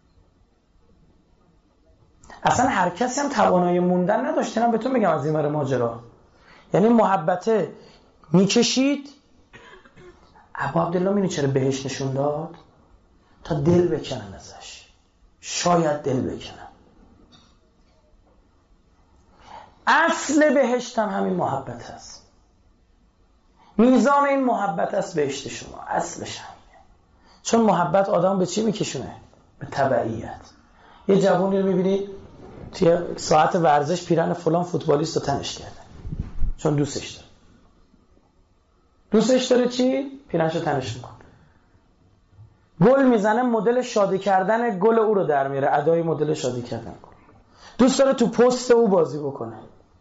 اصلا هر کسی هم توانایی موندن نداشت. من بهتون میگم از این ور ماجرا، یعنی محبته میکشید. ابو عبدالله می‌دونی چرا بهش نشون داد؟ تا دل بکنن ازش، شاید دل بکنن. اصل بهشت هم همین محبت هست، میزان این محبت هست بهشت شما، اصلش همینه. چون محبت آدم به چی میکشونه؟ به تبعیت. یه جوونی رو میبینی توی ساعت ورزش پیرن فلان فوتبالیست رو تنش کرده چون دوستش داره چی؟ پیرنشو تنش میکنه. گل میزنه، مدل شادی کردن گل او رو در میاره، ادای مدل شادی کردن گل. دوست داره تو پست او بازی بکنه.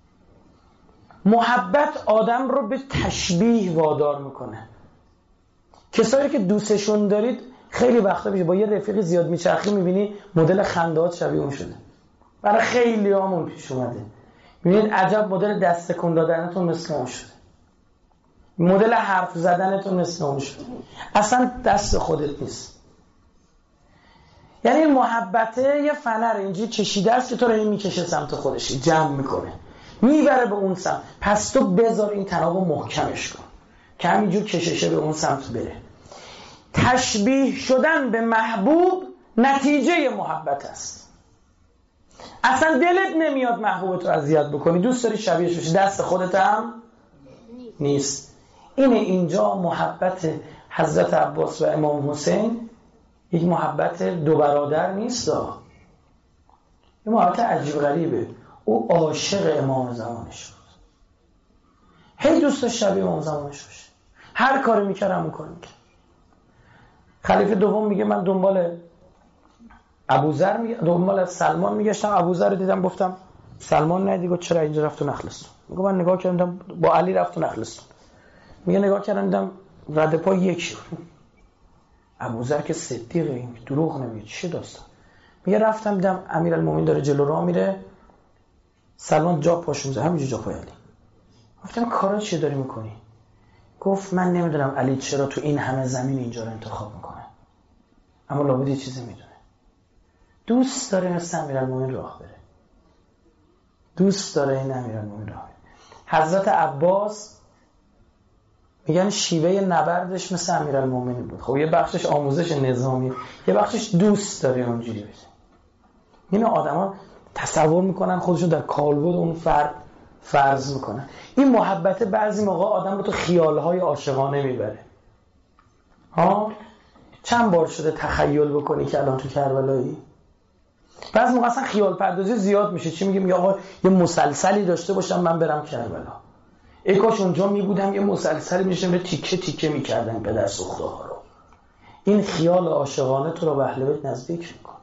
محبت آدم رو به تشبیه وادار میکنه. کسایی که دوستشون دارید خیلی وقتا میشه با یه رفیقی زیاد میچرخی میبینی مدل خندهات شبیه اون شده. برای خیلی همون پیش اومده، میبینید عجب مدل دست تکون دادنتون مثل اون شده، مدل حرف زدنتون مثل اون شده، اصلا دست خودت نیست. یعنی محبته یه فنر اینجوری کشیده است که تو رو این میکشه سمت خودش، جمع میکنه میبره به اون سمت. پس تو بذار این تنابو محکمش کن که همینجور کششه به اون سمت بره. تشبیه شدن به محبوب نتیجه محبت است. اصلا دلت نمیاد محبوبت رو اذیت بکنی، دوست داری شبیهش بشی، دست خودت هم نیست. اینجا محبت حضرت عباس و امام حسین یک محبت دو برادر نیست، یه محبت عجیب غریبه. او عاشق امام زمانش بود، هی دوست داشت شبیه امام زمانش باشه، هر کاری میکرد همون کار میکرد. خلیفه دوم میگه من دنبال ابوذر دنبال سلمان میگشتم، ابوذر رو دیدم گفتم سلمان ندیگو چرا اینجا رفت تو نخلستون؟ میگه من نگاه کردم با علی رفت تو نخلستون. میگه نگاه کردم دیدم رد پا یک شد. ابوذر که صدیقه، این دروغ نمیگه، چه داستان. میگه رفتم دیدم امیرالمومنین داره جلو راه میره، سلمان جا پاشو میذاره همینجا جا پای علی. گفتم کارا چی داری میکنی؟ گفت من نمیدونم علی چرا تو این همه زمین اینجا رو انتخاب میکنه، اما لابد یه چیزی میدونه، دوست داره مثل امیرالمومنین راه بره، دوست داره این امیرالمومنین راه بره. حضرت عباس میگن شیوه نبردش مثل امیرالمومنین بود. خب یه بخشش آموزش نظامی، یه بخشش دوست داره اونجوری بشه. این آدما تصور میکنن خودشون در کالبد اون فرض میکنن. این محبت بعضی موقع آدم رو تو خیالهای عاشقانه میبره. ها چند بار شده تخیل بکنی که الان تو کربلایی؟ بعضی موقع اصلا خیال پردازی زیاد میشه. چی میگه آقا یه مسلسلی داشته باشم من برم کربلا، ای کاش اونجا میبودم یه مسلسلی میشم به تیکه تیکه میکردن پدر سوخته ها رو. این خیال عاشقانه تو رو به اهل بیت نزدیک میکنه.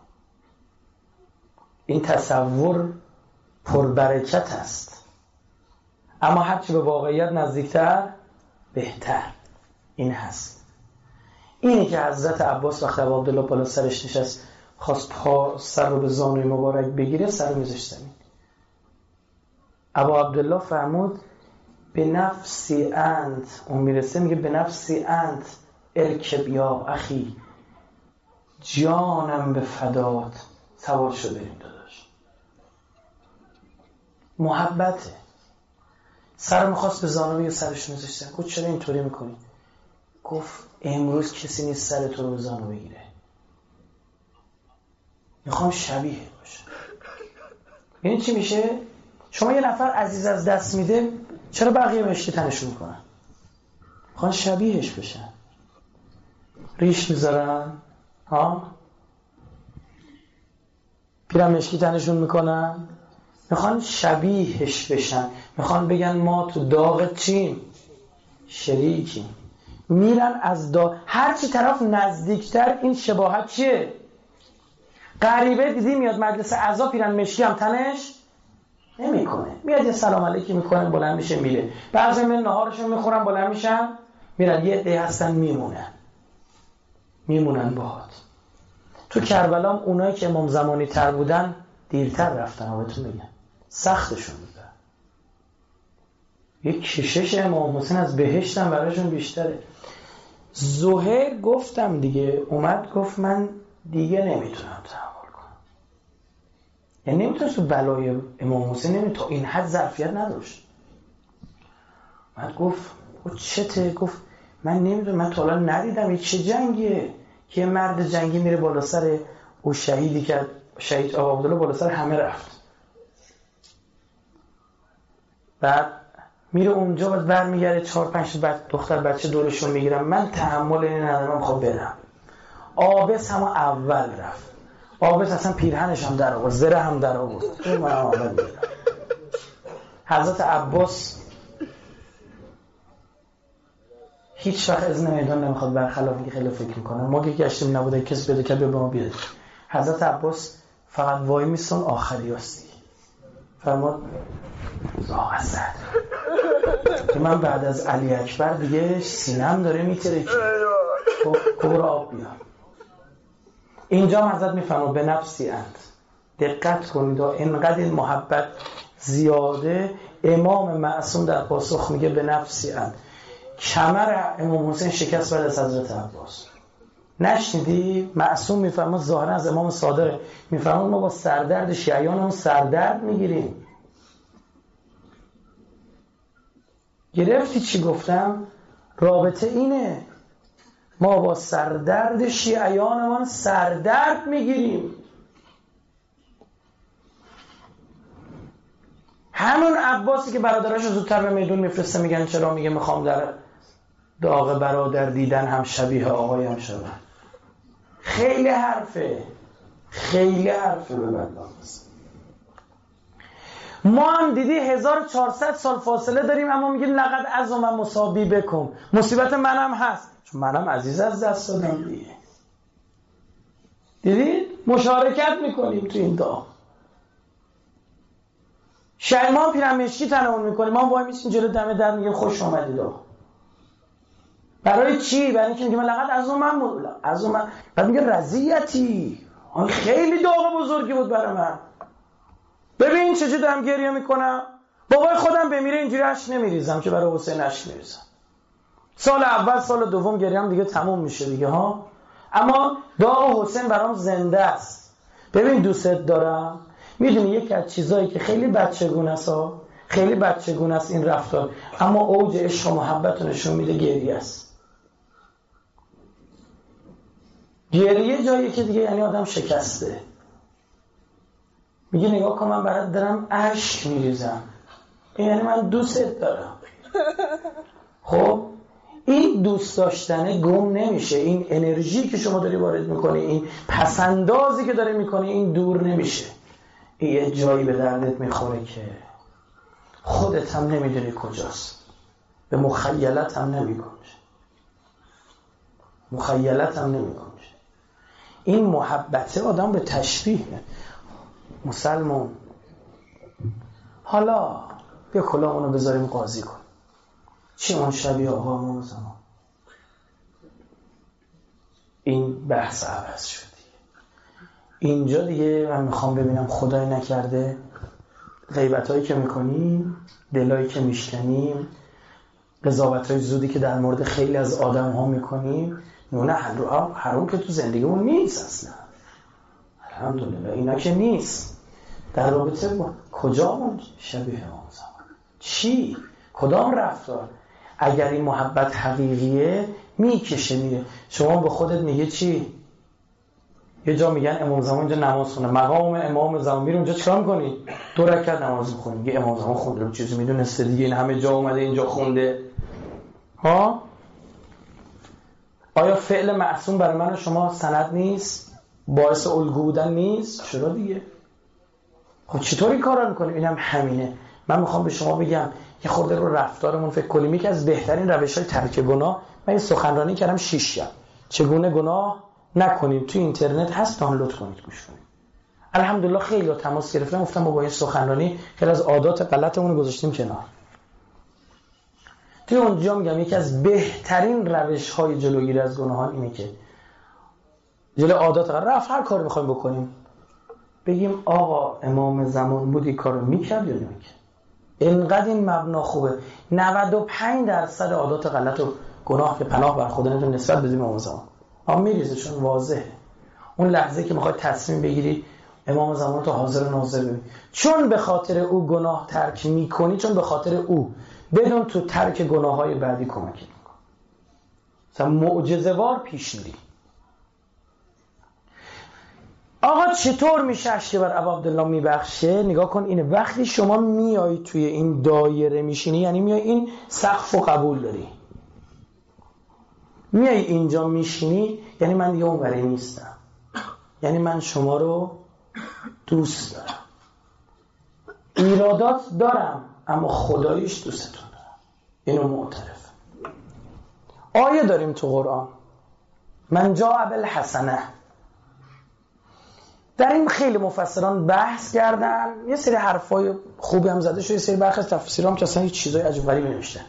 این تصور پربرکت است، اما هرچی به واقعیت نزدیکتر بهتر. این هست. اینی که حضرت عباس وقتی ابو عبدالله بالا سرش نشست خواست سر رو به زانوی مبارک بگیره، سر رو میذاشت زمین. ابو عبدالله فرمود به نفسی انت، اون میرسه میگه به نفسی انت ارکب یا اخی، جانم به فدات، سوار شو بریم داداش. محبته. سر میخواست به زانوی سرش میذاشتن. گفت چرا اینطوری میکنی؟ گفت امروز کسی نیست سر تو رو به زانو بگیره، میخوام شبیه باشه. یعنی چی میشه؟ شما یه نفر عزیز از دست میده، چرا بقیه مشکی تنشون میکنن؟ میخوان شبیهش بشن، ریش میذارن، پیرن مشکی تنشون میکنن، میخوان شبیهش بشن، میخوان بگن ما تو داغ چیم؟ شریکیم. میرن از هرچی طرف نزدیکتر این شباهت چیه؟ غریبه دیدی میاد مجلس عزا پیرن مشکی هم تنش نمیکنه، میاد یه سلام علیکی میکنن بلند میشه میره. بعضی من نهارشون میخورن بلند میشن میرن. یه عده هستن میمونن باهات. تو کربلا اونایی که امام زمانی تر بودن دیرتر رفتن. بهتون بگم سختشون بوده. یک کشش امام حسین از بهشتن براشون بیشتره. زهیر گفتم دیگه اومد گفت من دیگه نمیتونم تحمل کنم. یعنی نمیتونست تو بلای امام حسین تا این حد ظرفیت نداشت. اومد گفت چته؟ گفت من نمیدونم، من تا حالا ندیدم این چه جنگیه که مرد جنگی میره بالا سر او شهیدی که شهید آقا عبدالله بالا سر همه رفت، بعد میره اونجا بعد برمیگره 4-5 دختر بچه دورشون میگیرن. من تحمل این ندارم، خب برم. آبس هم اول رفت. آبس اصلا پیرهنش هم در آورد، زره هم در آورد. من اول میرم. حضرت عباس هیچ وقت از میدان نمیخواد، برخلاف اینکه خیلی فکر میکنن ما که گشتیم نبوده کسی بده که به ما بیاد. حضرت عباس فقط وای میستون آخری هستی. فرمود راه زد که من بعد از علی اکبر دیگه سینم داره میتره که کبر آب بیار. اینجا حضرت میفرمود به نفسی انت، دقت کنید اینقدر این محبت زیاده. امام معصوم در پاسخ میگه به نفسی انت. کمر امام حسین شکست بعد از حضرت عباس. نشنیدی؟ معصوم میفرماد ظاهرا از امام صادق میفرماد ما با سردرد شیعیانمون سردرد میگیریم. گرفتی چی گفتم؟ رابطه اینه، ما با سردرد شیعیانمون سردرد میگیریم. همون عباسی که برادرش زودتر به میدون میفرسته میگن چرا؟ میگه میخوام در داغ برادر دیدن هم شبیه آقایم شدن. خیلی حرفه به بندان. ما هم دیدی 1400 سال فاصله داریم اما میگیم لقد عظم مصابی بکن. مصیبت منم هست چون منم عزیز از دست دادم دیگه. دیدید؟ مشارکت میکنیم تو این داغ. ما پیرن مشکی تنمون میکنیم، ما وای میسیم جلو دم در میگیم خوش آمدید. برای چی؟ برای اینکه میگه من لقد از اون من بعد میگه رضیتی، خیلی داغ بزرگی بود برای من. ببین چجوری دارم گریه میکنم. بابای خودم بمیره اینجوری اشک نمیریزم که برای حسین اشک میریزم. سال اول سال دوم گریه‌ام دیگه تموم میشه دیگه ها. اما داغ حسین برام زنده است. ببین دوستت دارم. میدونی یکی از چیزایی که خیلی بچگونه است ها، خیلی بچگونه است این رفتار، اما اوج عشق و محبت رو نشون میده گریه است. گریه جایی که دیگه یعنی آدم شکسته. میگه نگاه کن من برات دارم اشک میریزم، یعنی من دوستت دارم. خب این دوست داشتنه گم نمیشه. این انرژی که شما داری وارد میکنی، این پسندازی که داری میکنی، این دور نمیشه. این یه جایی به دردت میخوره که خودت هم نمیدونی کجاست. به مخیلت هم نمیگنجه. مخیلت هم نمیگنجه. این محبته آدم به تشبیه. مسلمان حالا بیا کلاهمونو بذاریم قاضی کن. چی اون شبیه آقا امام زمان؟ این بحث عوض شد. اینجا دیگه من میخوام ببینم خدای نکرده غیبتایی که میکنیم، دلایی که میشکنیم، قضاوتای زودی که در مورد خیلی از آدم ها میکنیم، نونه حروم که تو زندگیمون نیست اصلا. الحمدلله اینا که نیست. در رابطه با کجامون شبیه امام زمان؟ چی؟ کدام رفتار؟ اگر این محبت حقیقیه میکشه میره. شما به خودت میگه چی؟ یه جا میگن امام زمان اینجا نماز خونه، مقام امام زمان، میره اونجا چیکار میکنی؟ 2 رکعت نماز میخونی. میگه امام زمان خونده چیزی میدونسته دیگه، این همه جا اومده اینجا خونده. ها؟ آیا فعل معصوم برای من و شما سند نیست؟ باعث الگو بودن نیست؟ چرا دیگه؟ خب چطور این کارا میکنیم؟ اینم همینه. من میخوام به شما بگم یه خورده رو رفتارمون فکر کنیم. یکی از بهترین روش‌های ترک گناه، من یه سخنرانی کردم 6 شب چگونه گناه نکنیم، توی اینترنت هست، دانلود کنید گوش کنید. الحمدلله خیلی تماس گرفتم، گفتم بابا این سخنرانی خیلی از عادات غلطمون رو گذاشتیم کنار. توی اونجا میگم یکی از بهترین روش‌های جلوگیری از گناهان اینه که جلوی عادات غلط هر کاری می‌خوایم بکنیم بگیم آقا امام زمان بود این کارو می‌کرد یا نمی‌کرد. اینقدر این مبنا خوبه. 95% عادات غلط و گناه که پناه بر خدا نمی‌تونه نسبت بدیم امام زمان. اما میریزه چون واضحه. اون لحظه که میخوای تصمیم بگیری امام زمان تو حاضر و ناظر ببین، چون به خاطر او گناه ترک میکنی، چون به خاطر او بدون تو ترک گناههای بعدی کمکت میکنه. مثلا معجزه‌وار پیش میری. آقا چطور میشه اشک بر ابا عبدالله میبخشه؟ نگاه کن اینه. وقتی شما میای توی این دایره میشینی، یعنی میای این سقف رو قبول داری، میای اینجا میشینی، یعنی من دیگه اونوری نیستم، یعنی من شما رو دوست دارم، ایرادات دارم اما خداییش دوستتون دارم. اینو معترف. آیه داریم تو قرآن من جاء بالحسنه. در این خیلی مفسران بحث کردن، یه سری حرفای خوبی هم زده شده، یه سری برخی از تفسیرام که اصلا هیچ چیزای عجیب غریبی نوشتن.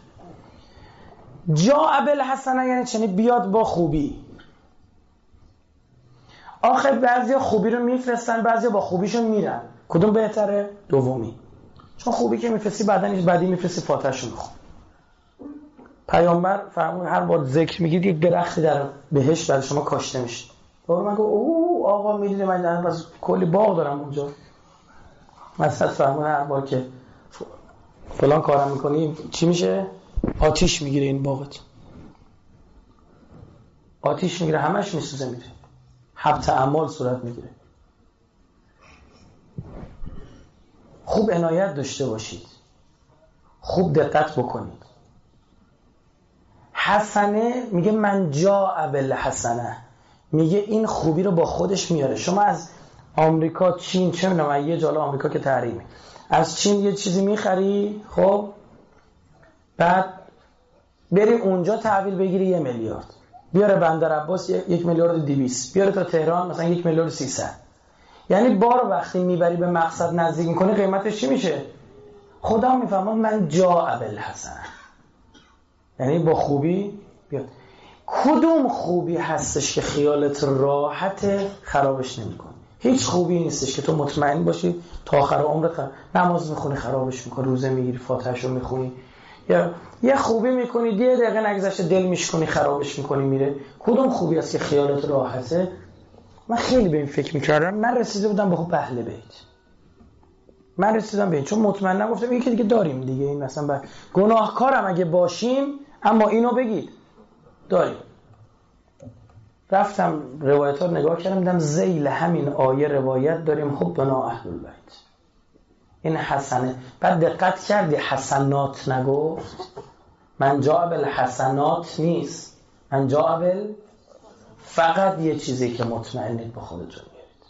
جاء بالحسنه یعنی چنین بیاد با خوبی. آخه بعضیا خوبی رو میفرستن، بعضیا با خوبیشون میرن. کدوم بهتره؟ دومی. چون خوبی که میفرستی بعدی میفرستی فاتحه‌شو میخون. پیامبر فرمود هر بار ذکر میگید یک درختی در بهشت برای شما کاشته میشه. بابا من گفت اوه آقا میدونی من از کلی باغ دارم اونجا. مثلا فرمود هر بار که فلان کارم میکنی چی میشه؟ آتیش میگیره این باغت. آتیش میگیره، همش میسوزه میره. حبط اعمال صورت میگیره. خوب عنایت داشته باشید، خوب دقت بکنید. حسنه میگه من جاء بالحسنه، میگه این خوبی رو با خودش میاره. شما از آمریکا، چین، چه میدونم یه جالا آمریکا که تحریمه، از چین یه چیزی میخری، خب بعد بری اونجا تحویل بگیری 1 میلیارد، بیاره بندر عباس 1 میلیارد 200، بیاره تا تهران مثلا 1 میلیارد 300. یعنی بار وقتی میبری به مقصد نزدیک میکنی قیمتش چی میشه؟ خدا میفهمه من جاء بالحسنه، یعنی با خوبی بیاد. کدوم خوبی هستش که خیالت راحت خرابش نمی‌کنی؟ هیچ خوبی نیستش که تو مطمئن باشی تا آخر عمرت نماز میخونی خرابش می‌کنی، روزه میگیری فاتحه‌شو میخونی، یا یه خوبی میکنی 10 دقیقه نگذشته دل میشکنی خرابش میکنی میره. کدوم خوبی است که خیالت راحته؟ من خیلی به این فکر میکردم. من رسیده بودم به خوب اهل بیت. من رسیدم به این، چون مطمئنم گفتم این که دیگه داریم دیگه، این مثلا گناهکارم اگه باشیم اما اینو بگید داریم. رفتم روایت ها نگاه کردم، دیدم ذیل همین آیه روایت داریم حبنا اهل البیت. این حسنه. بعد دقت کردی حسنات نگفت، من جاء بالحسنات نیست، من جاء بال، فقط یه چیزی که مطمئنید به خودتون بیارید،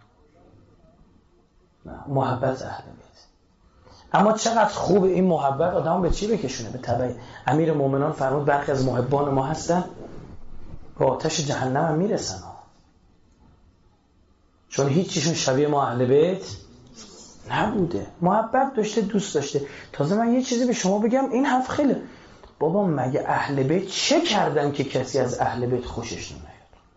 محبت اهل بیت. اما چقدر خوب این محبت آدم به چی بکشونه؟ به تبع. امیر مومنان فرمود برخی از محبان ما هستن به آتش جهنم هم میرسن، چون هیچیشون شبیه ما اهل بیت نبوده. محبت داشته، دوست داشته. تازه من یه چیزی به شما بگم، این حرف خیلی بابا، مگه اهل بیت چه کردن که کسی از اهل بیت خوشش نمیاد؟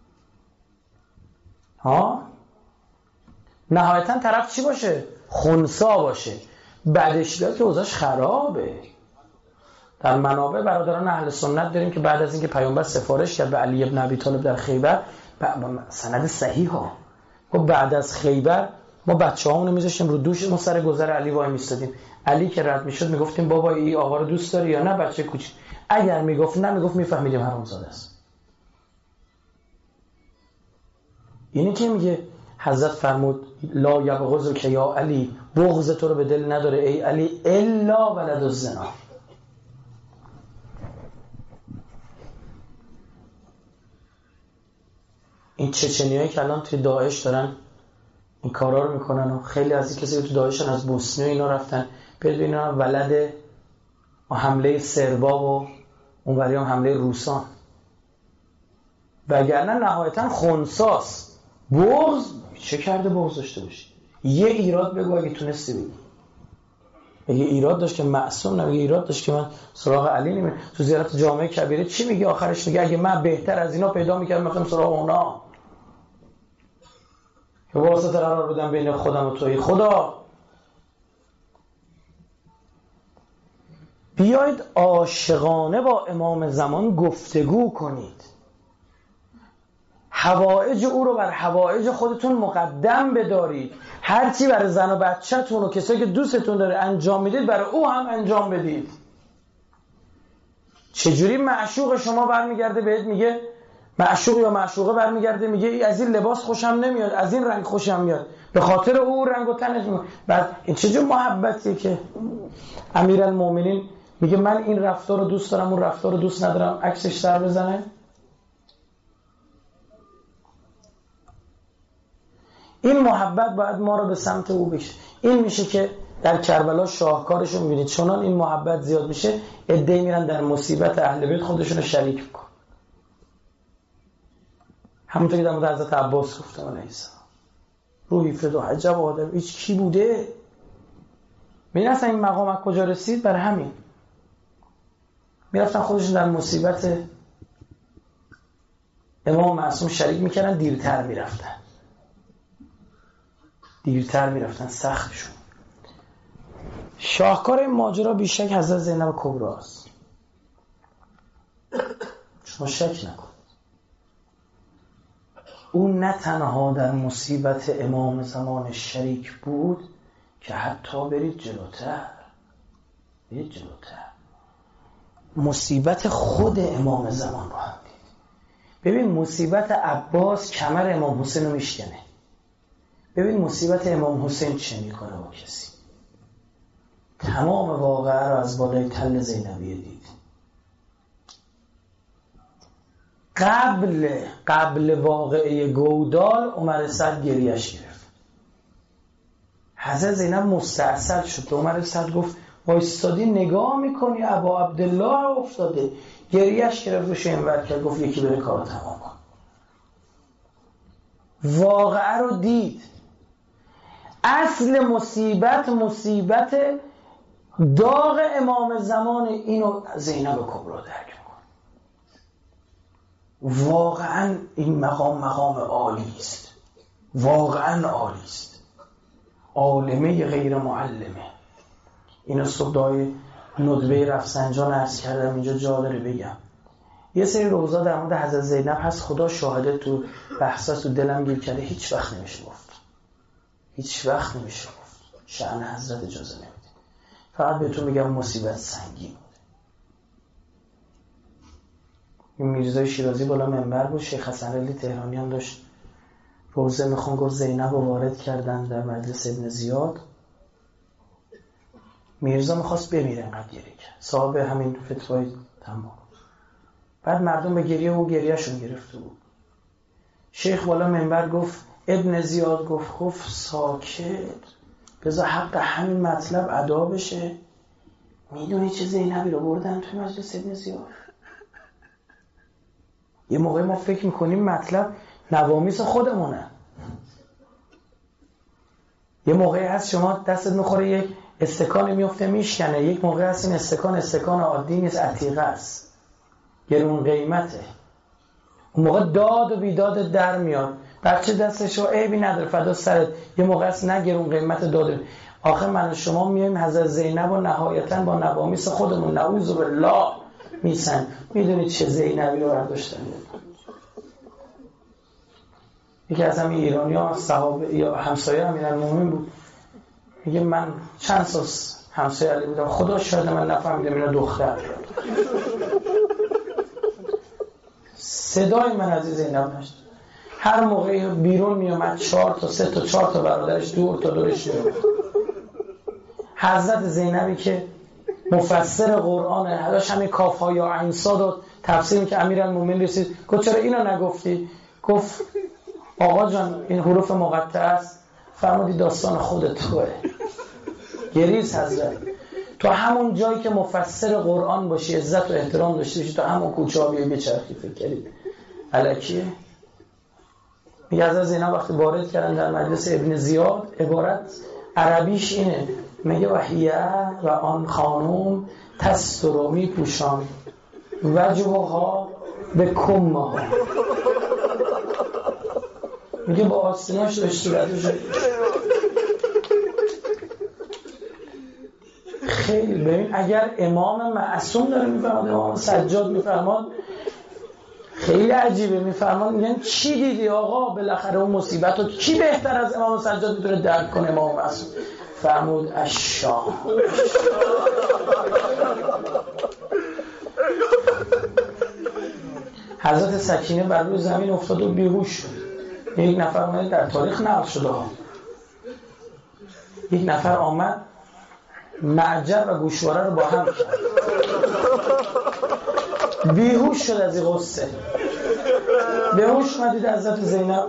ها؟ نهایتا طرف چی باشه؟ خنثی باشه، بعدش بیاد که اوضاعش خرابه. در منابع برادران اهل سنت داریم که بعد از اینکه پیامبر سفارش کرد به علی ابن ابی طالب در خیبر، سند صحیح ها، و بعد از خیبر ما بچه‌هامون رو می‌ذاشتیم رو دوش، ما سر گذر علی وای می‌ایستادیم. علی که رد می‌شد میگفتیم بابا این آقا رو دوست داری یا نه؟ بچه کوچیک اگر میگفت نه، میگفت میفهمیدیم حرامزاده است. اینی که میگه حضرت فرمود لا یبغضک یا علی، بغض تو رو به دل نداره ای علی الا ولد الزنا. این چچنیایی که الان توی داعش دارن این کارا رو میکنن و خیلی از این کسی که تو داعشن از بوسنی و اینا رفتن، برید اینا ولد حمله سربا و اونوری هم حمله روسان، وگرنه نهایتا خنثاست. بغض چه کرده بغض داشته باشی؟ یه ایراد بگو اگه تونستی بگی. اگه ایراد داشت که معصوم نمیگه، ایراد داشت که من سراغ علی نمیرم. تو زیارت جامعه کبیره چی میگه آخرش؟ میگه اگه من بهتر از اینا پیدا میکردم مثلا سراغ اونا، که واسطه قرار بودم بین خودم و توی. خدا بیاید عاشقانه با امام زمان گفتگو کنید، حوائج او رو بر حوائج خودتون مقدم بدارید. هرچی برای زن و بچه‌تون و کسایی که دوستتون داره انجام میدید برای او هم انجام بدید. چجوری معشوق شما برمیگرده بهت میگه، معشوق یا معشوقه برمیگرده میگه از این لباس خوشم نمیاد، از این رنگ خوشم میاد، به خاطر او رنگ و تنش میاد. بعد این چجور محبتیه که امیرالمومنین میگه من این رفتار رو دوست دارم اون رفتار رو دوست ندارم، عکسش سر بزنه؟ این محبت باید ما رو به سمت او بکشه. این میشه که در کربلا شاهکارش رو میبینید، چنان این محبت زیاد میشه عده‌ای میرن در مصیبت اهل بیت خودشون رو شریک میکنن. همونطور که در مورد حضرت عباس گفتم علیه السلام، روحی فدا، عجب آدم، هیچ کی بوده؟ می‌بینید اصلا این مقام از کجا رسید؟ برای همین میرفتن خودشون در مصیبت امام معصوم شریک میکردن، دیرتر میرفتن سختشون. شاهکار این ماجرا بیشک حضرت زینب کبری است. شما شک نکنید اون نه تنها در مصیبت امام زمان شریک بود که حتی برید جلوتر، مصیبت خود امام زمان رو هم دید. ببین مصیبت عباس کمر امام حسین رو میشکنه، ببین مصیبت امام حسین چه میکنه با کسی. تمام واقعه رو از بالای تل زینبیه دید. قبل واقعه گودال عمر سعد گریهش گرفت. حضرت زینب مستعسل شد. عمر سعد گفت وایستادی نگاه میکنی ابا عبدالله افتاده. گریهش گرفت و شنور کرد، گفت یکی بره کار تمام کن. واقعه رو دید. اصل مصیبت داغ امام زمان اینو زینب کبری درک میکنه. واقعا این مقام عالی است، واقعا عالی است. عالمه غیر معلمه. اینو صبح دعای ندبه رفسنجان عرض کردم، اینجا جا داره بگم. یه سری روضا در مورد حضرت زینب هست، خدا شاهده تو بحثا تو دلم گیر کرده، هیچ وقت نمیشه گفت، هیچ وقت نمیشه گفت. شأن حضرت اجازه نمیده. فقط بهتون میگم مصیبت سنگین بوده. این میرزای شیرازی بالا منبر بود، شیخ حسن علی تهرانیان داشت روزه میخون، گفت زینب رو وارد کردن در مجلس ابن زیاد. میرزا میخواست بمیره، انقدر گریه کرد، صاحب همین فتوای تمام. بعد مردم به گریه و گریهشون گرفته بود. شیخ بالا منبر گفت، ابن زیاد گفت ساکت، بذار حق همین مطلب ادا بشه. میدونی چه زینبی رو بردن توی مجلس ابن زیاد؟ یه موقع ما فکر میکنیم مطلب نوامیس خودمونه. یه موقعی هست شما دستت میخوره یک استکان میفته میشکنه، یک موقع هست این استکان عادی نیست، عتیقه است، گرون قیمته. اون موقع داد و بیداد در میاد، بچه دستشو عیبی نداره فدا سرت. یه موقع هست نه گرون قیمت داده. آخه من و شما میایم حضرت زینب و نهایتاً با نوامیس خودمون نعوذ بالله میسن. میدونید چه زینبی رو برداشتن؟ یکی از همین ایرانی ها صحابه یا همسایه امیرالمومنین بود، میگه من چند سال همسایه علی بودم، خدا شاید من نفهمیدم اینا دختر. صدای من از زینب نشد. هر موقع بیرون میومد 4 تا 3 تا 4 تا برادرش دور تا دورش میومد. حضرت زینبی که مفسر قرآن، هداش همین کافها یا عین صاد تفسیر که امیرالمومنین رسید، گفت چرا اینو نگفتی؟ گفت آقا جان این حروف مقطع است. فرمودی داستان خودت توه. گریز حضرت، تو همون جایی که مفسر قرآن باشی، عزت و احترام داشته باشی، تو همون کوچه ها بیایی بچرخی، فکر کردی الکیه؟ میگه حضرت زینب وقتی وارد کردن در مجلس ابن زیاد، عبارت عربیش اینه، میگه وحیه و آن خانوم تسترو میپوشان وجهها به کمها. میگه با آستیناش داشت صورتش. خیلی ببین، اگر امام معصوم داره میفرماد، امام سجاد میفرماد، خیلی عجیبه. میفرمان میگن چی دیدی آقا؟ بالاخره اون مصیبت رو کی بهتر از امام سجاد میتونه درک کنه؟ امام معصوم فرمود الشام. حضرت سکینه بر روی زمین افتاد و بیهوش شد. یک نفر آمد، در تاریخ نقل شده ها، یک نفر آمد معجر و گوشواره رو با هم کرد، بیهوش شد از این غصه. بیهوش اومدید حضرت زینب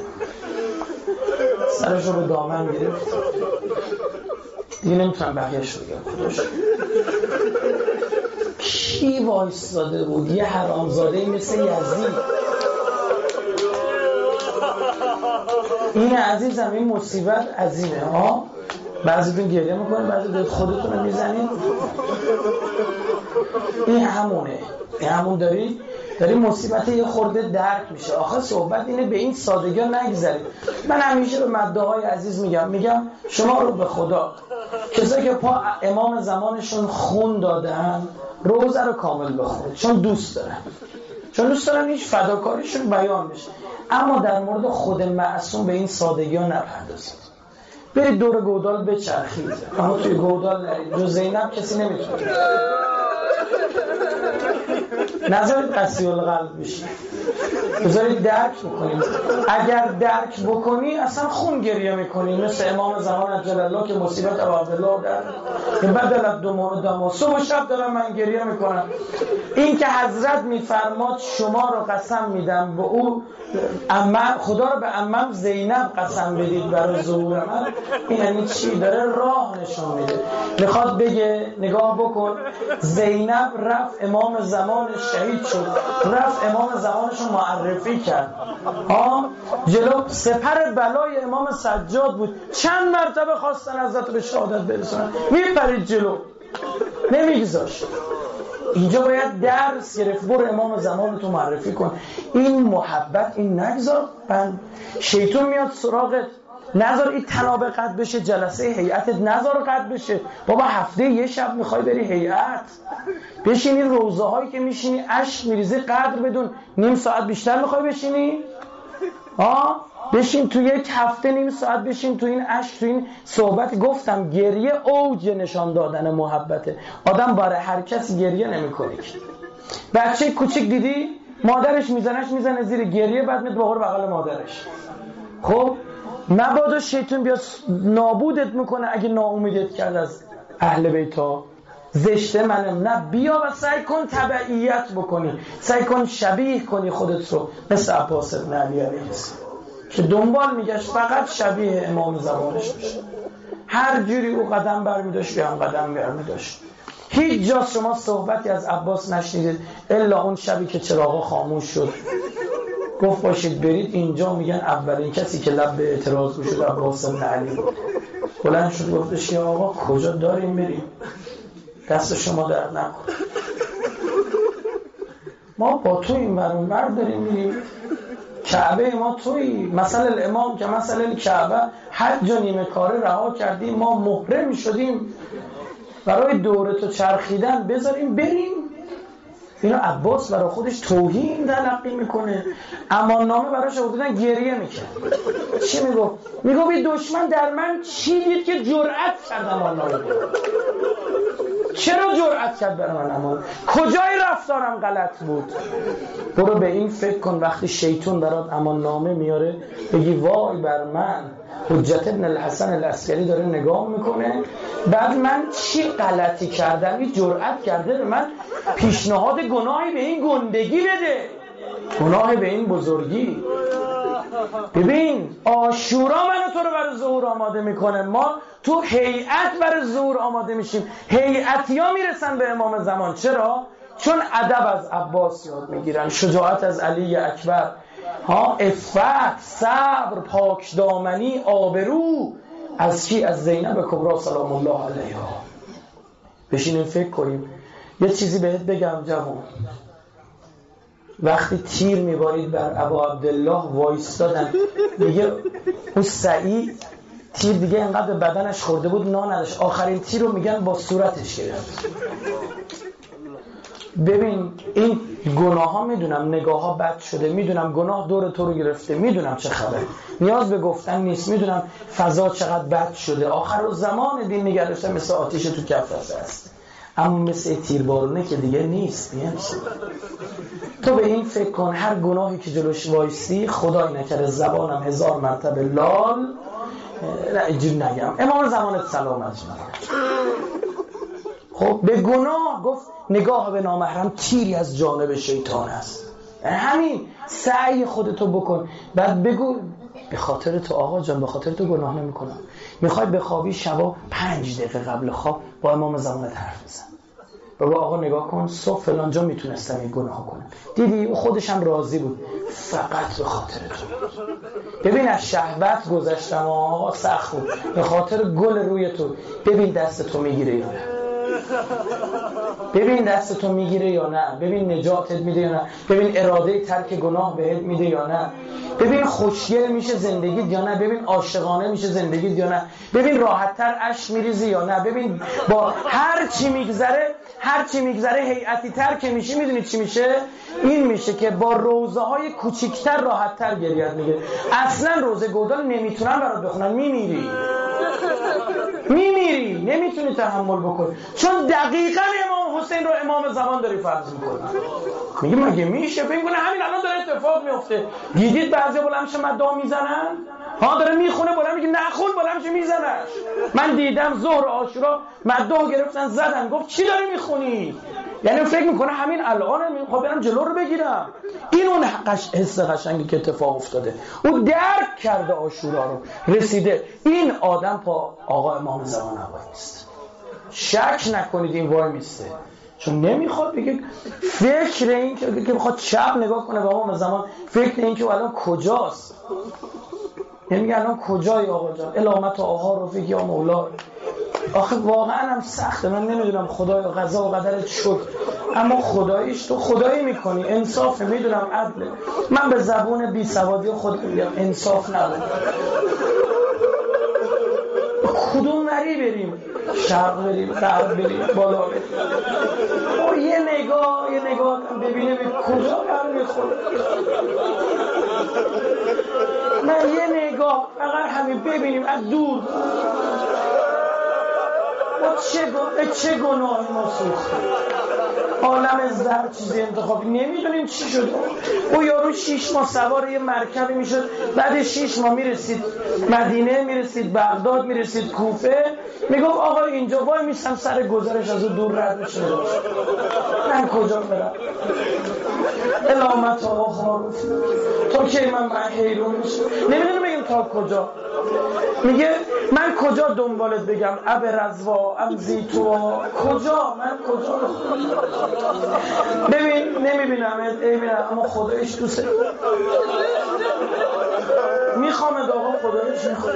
سرش رو به دامن گرفت. دیگه نمیتونم بقیه‌اش رو بگم. خودش کی وایستاده بود؟ یه حرامزاده مثل یزید. این عزیزم، این مصیبت عظیمه ها. بعضیتون گریه میکنه، بعضی خودتون رو میزنید. این همونه، این همون داری مصیبت یه خورده درک میشه. آخه صحبت اینه به این سادگی ها نگذارید. من همیشه به مدعاهای عزیز میگم شما رو به خدا، کسایی که پا امام زمانشون خون دادن، روزه رو کامل بخونید، چون دوست دارن هیچ فداکاریشون بیان بشه. اما در مورد خود معصوم به این سادگی ها نپردازید. برید دور گودال بچرخید، اما توی گودال نرید. جز زینب کسی نمیتونه. نذارید قسی القلب بشید، بذارید درک بکنید. اگر درک بکنی اصلا خون گریه میکنی، مثل امام زمان عجل الله که مصیبت ابو عبدالله در که بدلت دو مورد دما، صبح و شب دارم من گریه میکنم. این که حضرت میفرماد شما رو قسم میدم به او خدا رو به عمم زینب قسم بدید برای ظهور من، این یعنی چی؟ داره راه نشون میده. میخواد بگه نگاه بکن، زینب رفت امام زمانش شهید شد، رفت امام زمانش رو معرفی کرد، جلو سپر بلای امام سجاد بود. چند مرتبه خواستن حضرت به شهادت برسونن، میپرید جلو، نمیگذاشت. اینجا باید درس گرفت. برو امام زمان تو معرفی کن. این محبت این نگذار شیطان میاد سراغت. نذار این تنابه قد بشه، جلسه هیئتت نذار قد بشه. بابا هفته یه شب میخوای بری هیئت، بشینی روضه هایی که میشینی اشک میریزی قدر بدون. نیم ساعت بیشتر میخوای بشینی؟ بشین تو یک هفته نیم ساعت بشین تو این اشک، تو این صحبت. گفتم گریه اوج نشان دادن محبته. آدم برای هر کسی گریه نمیکنه. بچه کوچیک دیدی مادرش میزنه زیر گریه، بعد میاد بغل مادرش. خب مبادا شیطان بیا نابودت میکنه اگه ناامیدت کرد از اهل بیتا. زشته منم نه، بیا و سعی کن تبعیت بکنی، سعی کن شبیه کنی خودت رو مثل عباس بن علی علیه السلام که دنبال میگشت فقط شبیه امام زمانش بشه. هر جوری او قدم برمیداشت بیام قدم برمیداشت. هیچ جا شما صحبتی از عباس نشنیدید الا اون شبی که چراغا خاموش شد گفت باشید برید اینجا. میگن اولین کسی که لب به اعتراض گشود عباس بن علی بلند شد گفتش که آقا کجا داریم بریم؟ دست شما درد نکن، ما با تو این برون بر داریم میریم. کعبه ما تویی، مثلا الامام که مثلا کعبه حج و نیمه کاره رها کردیم، ما محرم شدیم برای دوره تو چرخیدن، بذاریم بریم. اینو عباس برای خودش توهین تلقی میکنه. امان نامه براش آوردن گریه میکنه. چی میگفت؟ میگفت این دشمن در من چی دید که جرأت کرد امان نامه بده؟ چرا جرأت کرد برای من امان؟ کجای رفتارم غلط بود؟ برو به این فکر کن. وقتی شیطان برات امان نامه میاره بگی وای بر من. حجت ابن الحسن العسکری داره نگاه میکنه، بعد من چی غلطی کردم این جرأت کرده به من پیشنهاد گناهی به این گندگی بده، گناه به این بزرگی. ببین عاشورا منو تو رو برای ظهور آماده میکنه. ما تو هیئت برای ظهور آماده میشیم. هیئتیا میرسن به امام زمان. چرا؟ چون ادب از عباس یاد میگیرن، شجاعت از علی اکبر، عفت، صبر، پاک دامنی، آبرو. از کی؟ از زینب کبری سلام الله علیها. بشینیم فکر کنیم. یه چیزی بهت بگم جوان، وقتی تیر میبارید بر ابا عبدالله وایستادن، میگه اون سعید تیر دیگه انقدر به بدنش خورده بود نان نداشت، آخرین تیر رو میگن با صورتش گرفت. ببین این گناه ها، میدونم نگاه ها بد شده، میدونم گناه دور تو رو گرفته، میدونم چه خبر، نیاز به گفتن نیست، میدونم فضا چقدر بد شده، آخر زمان دین نگه داشته مثل آتیش تو کف است، اما مثل تیربارونه که دیگه نیست. تو به این فکر کن هر گناهی که جلوش وایسی، خدای نکرده زبانم 1000 مرتبه لال نه اینجوری نگم، امام زمانت سلامت شد. خب به گناه گفت نگاه به نامحرم تیری از جانب شیطان است. همین سعی خودتو بکن، بعد بگو به خاطر تو آقا جان، به خاطر تو گناه نمی کنم. میخوای بخوابی شبا 5 دقیقه قبل خواب با امام زمانت حرف بزن، بگو آقا نگاه کن صبح فلان جا میتونستم این گناه کنم، دیدی او خودش هم راضی بود، فقط به خاطر تو. ببین از شهوت گذشتم آقا سخت بود، به خاطر گل روی تو. ببین دست تو میگیره یا نه، ببین دست تو میگیره یا نه، ببین نجاتت میده یا نه، ببین اراده ترک گناه بهت میده یا نه، ببین خوشگل میشه زندگیت یا نه، ببین عاشقانه میشه زندگیت یا نه، ببین راحت‌تر اشک میریزی یا نه، ببین با هر چی میگذره هیئتی تر که میشی، میدونی چی میشه؟ این میشه که با روزه های کوچیکتر راحت‌تر گریت میگه. اصلا روزه گودال نمیتونن برات بخونن، میمیری نمیتونی تحمل بکنی، چون دقیقاً امام حسین رو امام زمان داری فرض میکنی. میگه مگه میشه؟ فکر کنه همین الان داره اتفاق میفته. دیدید بعضی بلند شه مدعا میزنن، داره میخونه بلند میگه نخون، بلند شه میزنش. من دیدم ظهر عاشورا مدعا گرفتن زدن، گفت چی داری میخونی؟ یعنی فکر میکنه همین الان خب برم جلو رو بگیرم. این اون حس قشنگی که اتفاق افتاده، او درک کرده عاشورا رو، رسیده. این آدم پا آقا امام زمان وای میسته، شک نکنید این وای میسته، چون نمیخواد بگه فکر این که بخواد چپ نگاه کنه به امام زمان، فکر این که الان کجاست. میگه الان کجایی آقا جان؟ الامت آها رفیق یا مولا. آخه واقعا هم سخته، من نمیدونم خدایا قضا و قدرت شکر، اما خداییش تو خدایی میکنی، انصاف میدونم عدله. من به زبون بی سوادی خود میگم انصاف نبود. کدوم نری بریم؟ شرق بریم، غرب بریم، بالا بریم. او یه نگاه ببینه به کجا برمیخوره. من یه نگاه فقط همین ببینیم از دور چه گناهی ما سوختیم. عالم زر چیزی انتخابی نمیدونیم چی شد. او یارو 6 ماه سوار یه مرکبی میشد، بعد 6 ماه میرسید مدینه، میرسید بغداد، میرسید کوفه، میگفت آقا اینجا وای میسم سر گذرش از اون دور رد بشه، من کجا برم؟ علامت آخر تا که من حیرون میشه، نمیدونم بگم تا کجا. میگه من کجا دنبالت بگم؟ اب رزوا ام زیتوا، کجا؟ من کجا؟ ببین نمیبینمت، اما خدایش دوسته میخوامد آقا، خدایش میخوام.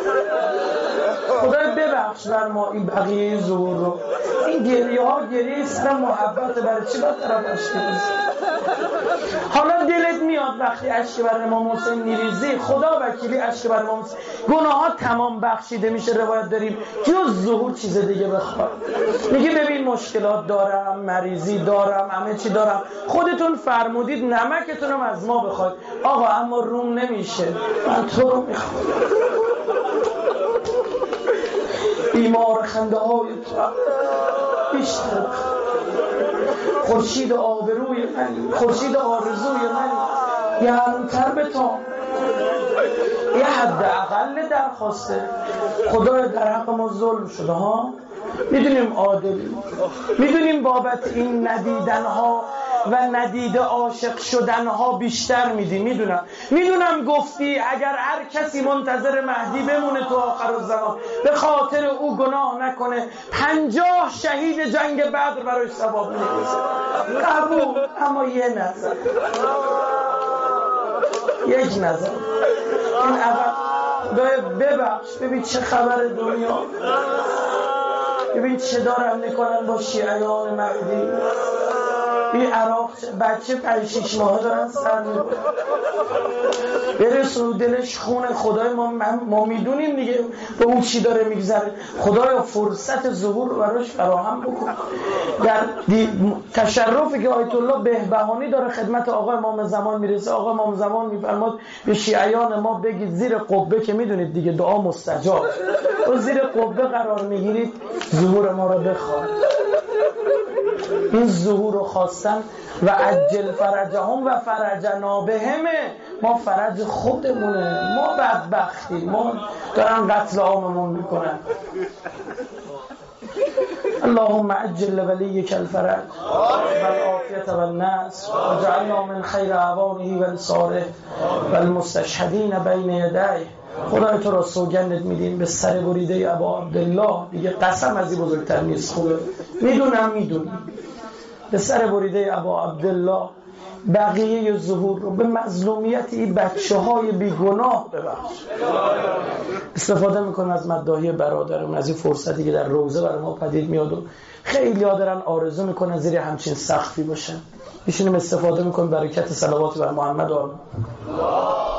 خدای ببخش بر ما این بقیه ظهور رو. این گریه ها گریه سر محبت، برای چی باید طرف اشکی بزن؟ حالا دلت میاد وقتی اشکی بر امام حسین میریزی، خدا وکیلی اشکی بر امام حسین، گناه ها تمام بخشیده میشه. روایت داریم جز ظهور چیز دیگه بخواد. میگه ببین مشکلات دارم، مریضی دارم، همه چی دارم، خودتون فرمودید نمکتونم از ما بخواید آقا، اما روم نمیشه، من تو رو میخوام. بیمار خنده های تو بیشتر، خورشید آبروی من، خورشید آرزوی من گرمتر به تا. یه حد اقل درخواسته. خدای در حق ما ظلم شده ها، میدونیم عادلی، میدونیم بابت این ندیدن ها و ندیده عاشق شدن ها بیشتر میدی. میدونم گفتی اگر هر کسی منتظر مهدی بمونه تو آخر الزمان به خاطر او گناه نکنه 50 شهید جنگ بدر برای ثواب میرسه. قبول، اما یک نظر این اول ببخش. ببین چه خبر دنیا، ببین چه دارن میکنن با شیعیان مهدی. این عراق بچه 5-6 ماه دارن سر میبرن، برسون دلش خونه. خدای ما میدونیم دیگه به اون چی داره میگذره. خدایا فرصت ظهور رو براش فراهم بکن. در تشرفی که آیت الله بهبهانی داره خدمت آقا امام زمان میرسه، آقا امام زمان میفرماد به شیعیان ما بگید زیر قبه، که میدونید دیگه دعا مستجاب، و زیر قبه قرار میگیرید ظهور ما رو بخواد. این ظهور رو خواستن و عجل فرجهم و فرجنا بهمه. ما فرج خودمونه، ما بدبختی، ما دارن قتل عاممون میکنن. اللهم عجل ولیک الفرج والعافیة والنصر وجعلنا من خیر اعوانه و انصاره و المستشهدین بین یدیه. خدای تو را سوگندت میدیم به سر بریده ابا عبدالله، دیگه قسم از این بزرگتر نیست. خوبه میدونم به سر بریده ابا عبدالله بقیه ظهور رو به مظلومیت این بچه های بیگناه ببخش. استفاده میکنم از مداحی برادرم، از این فرصتی که در روزه برای ما پدید میاد و خیلی ها دارن آرزو میکنن زیر همچین سقفی باشن. میشینیم استفاده میکنیم برکت صلوات بر محمد آمین.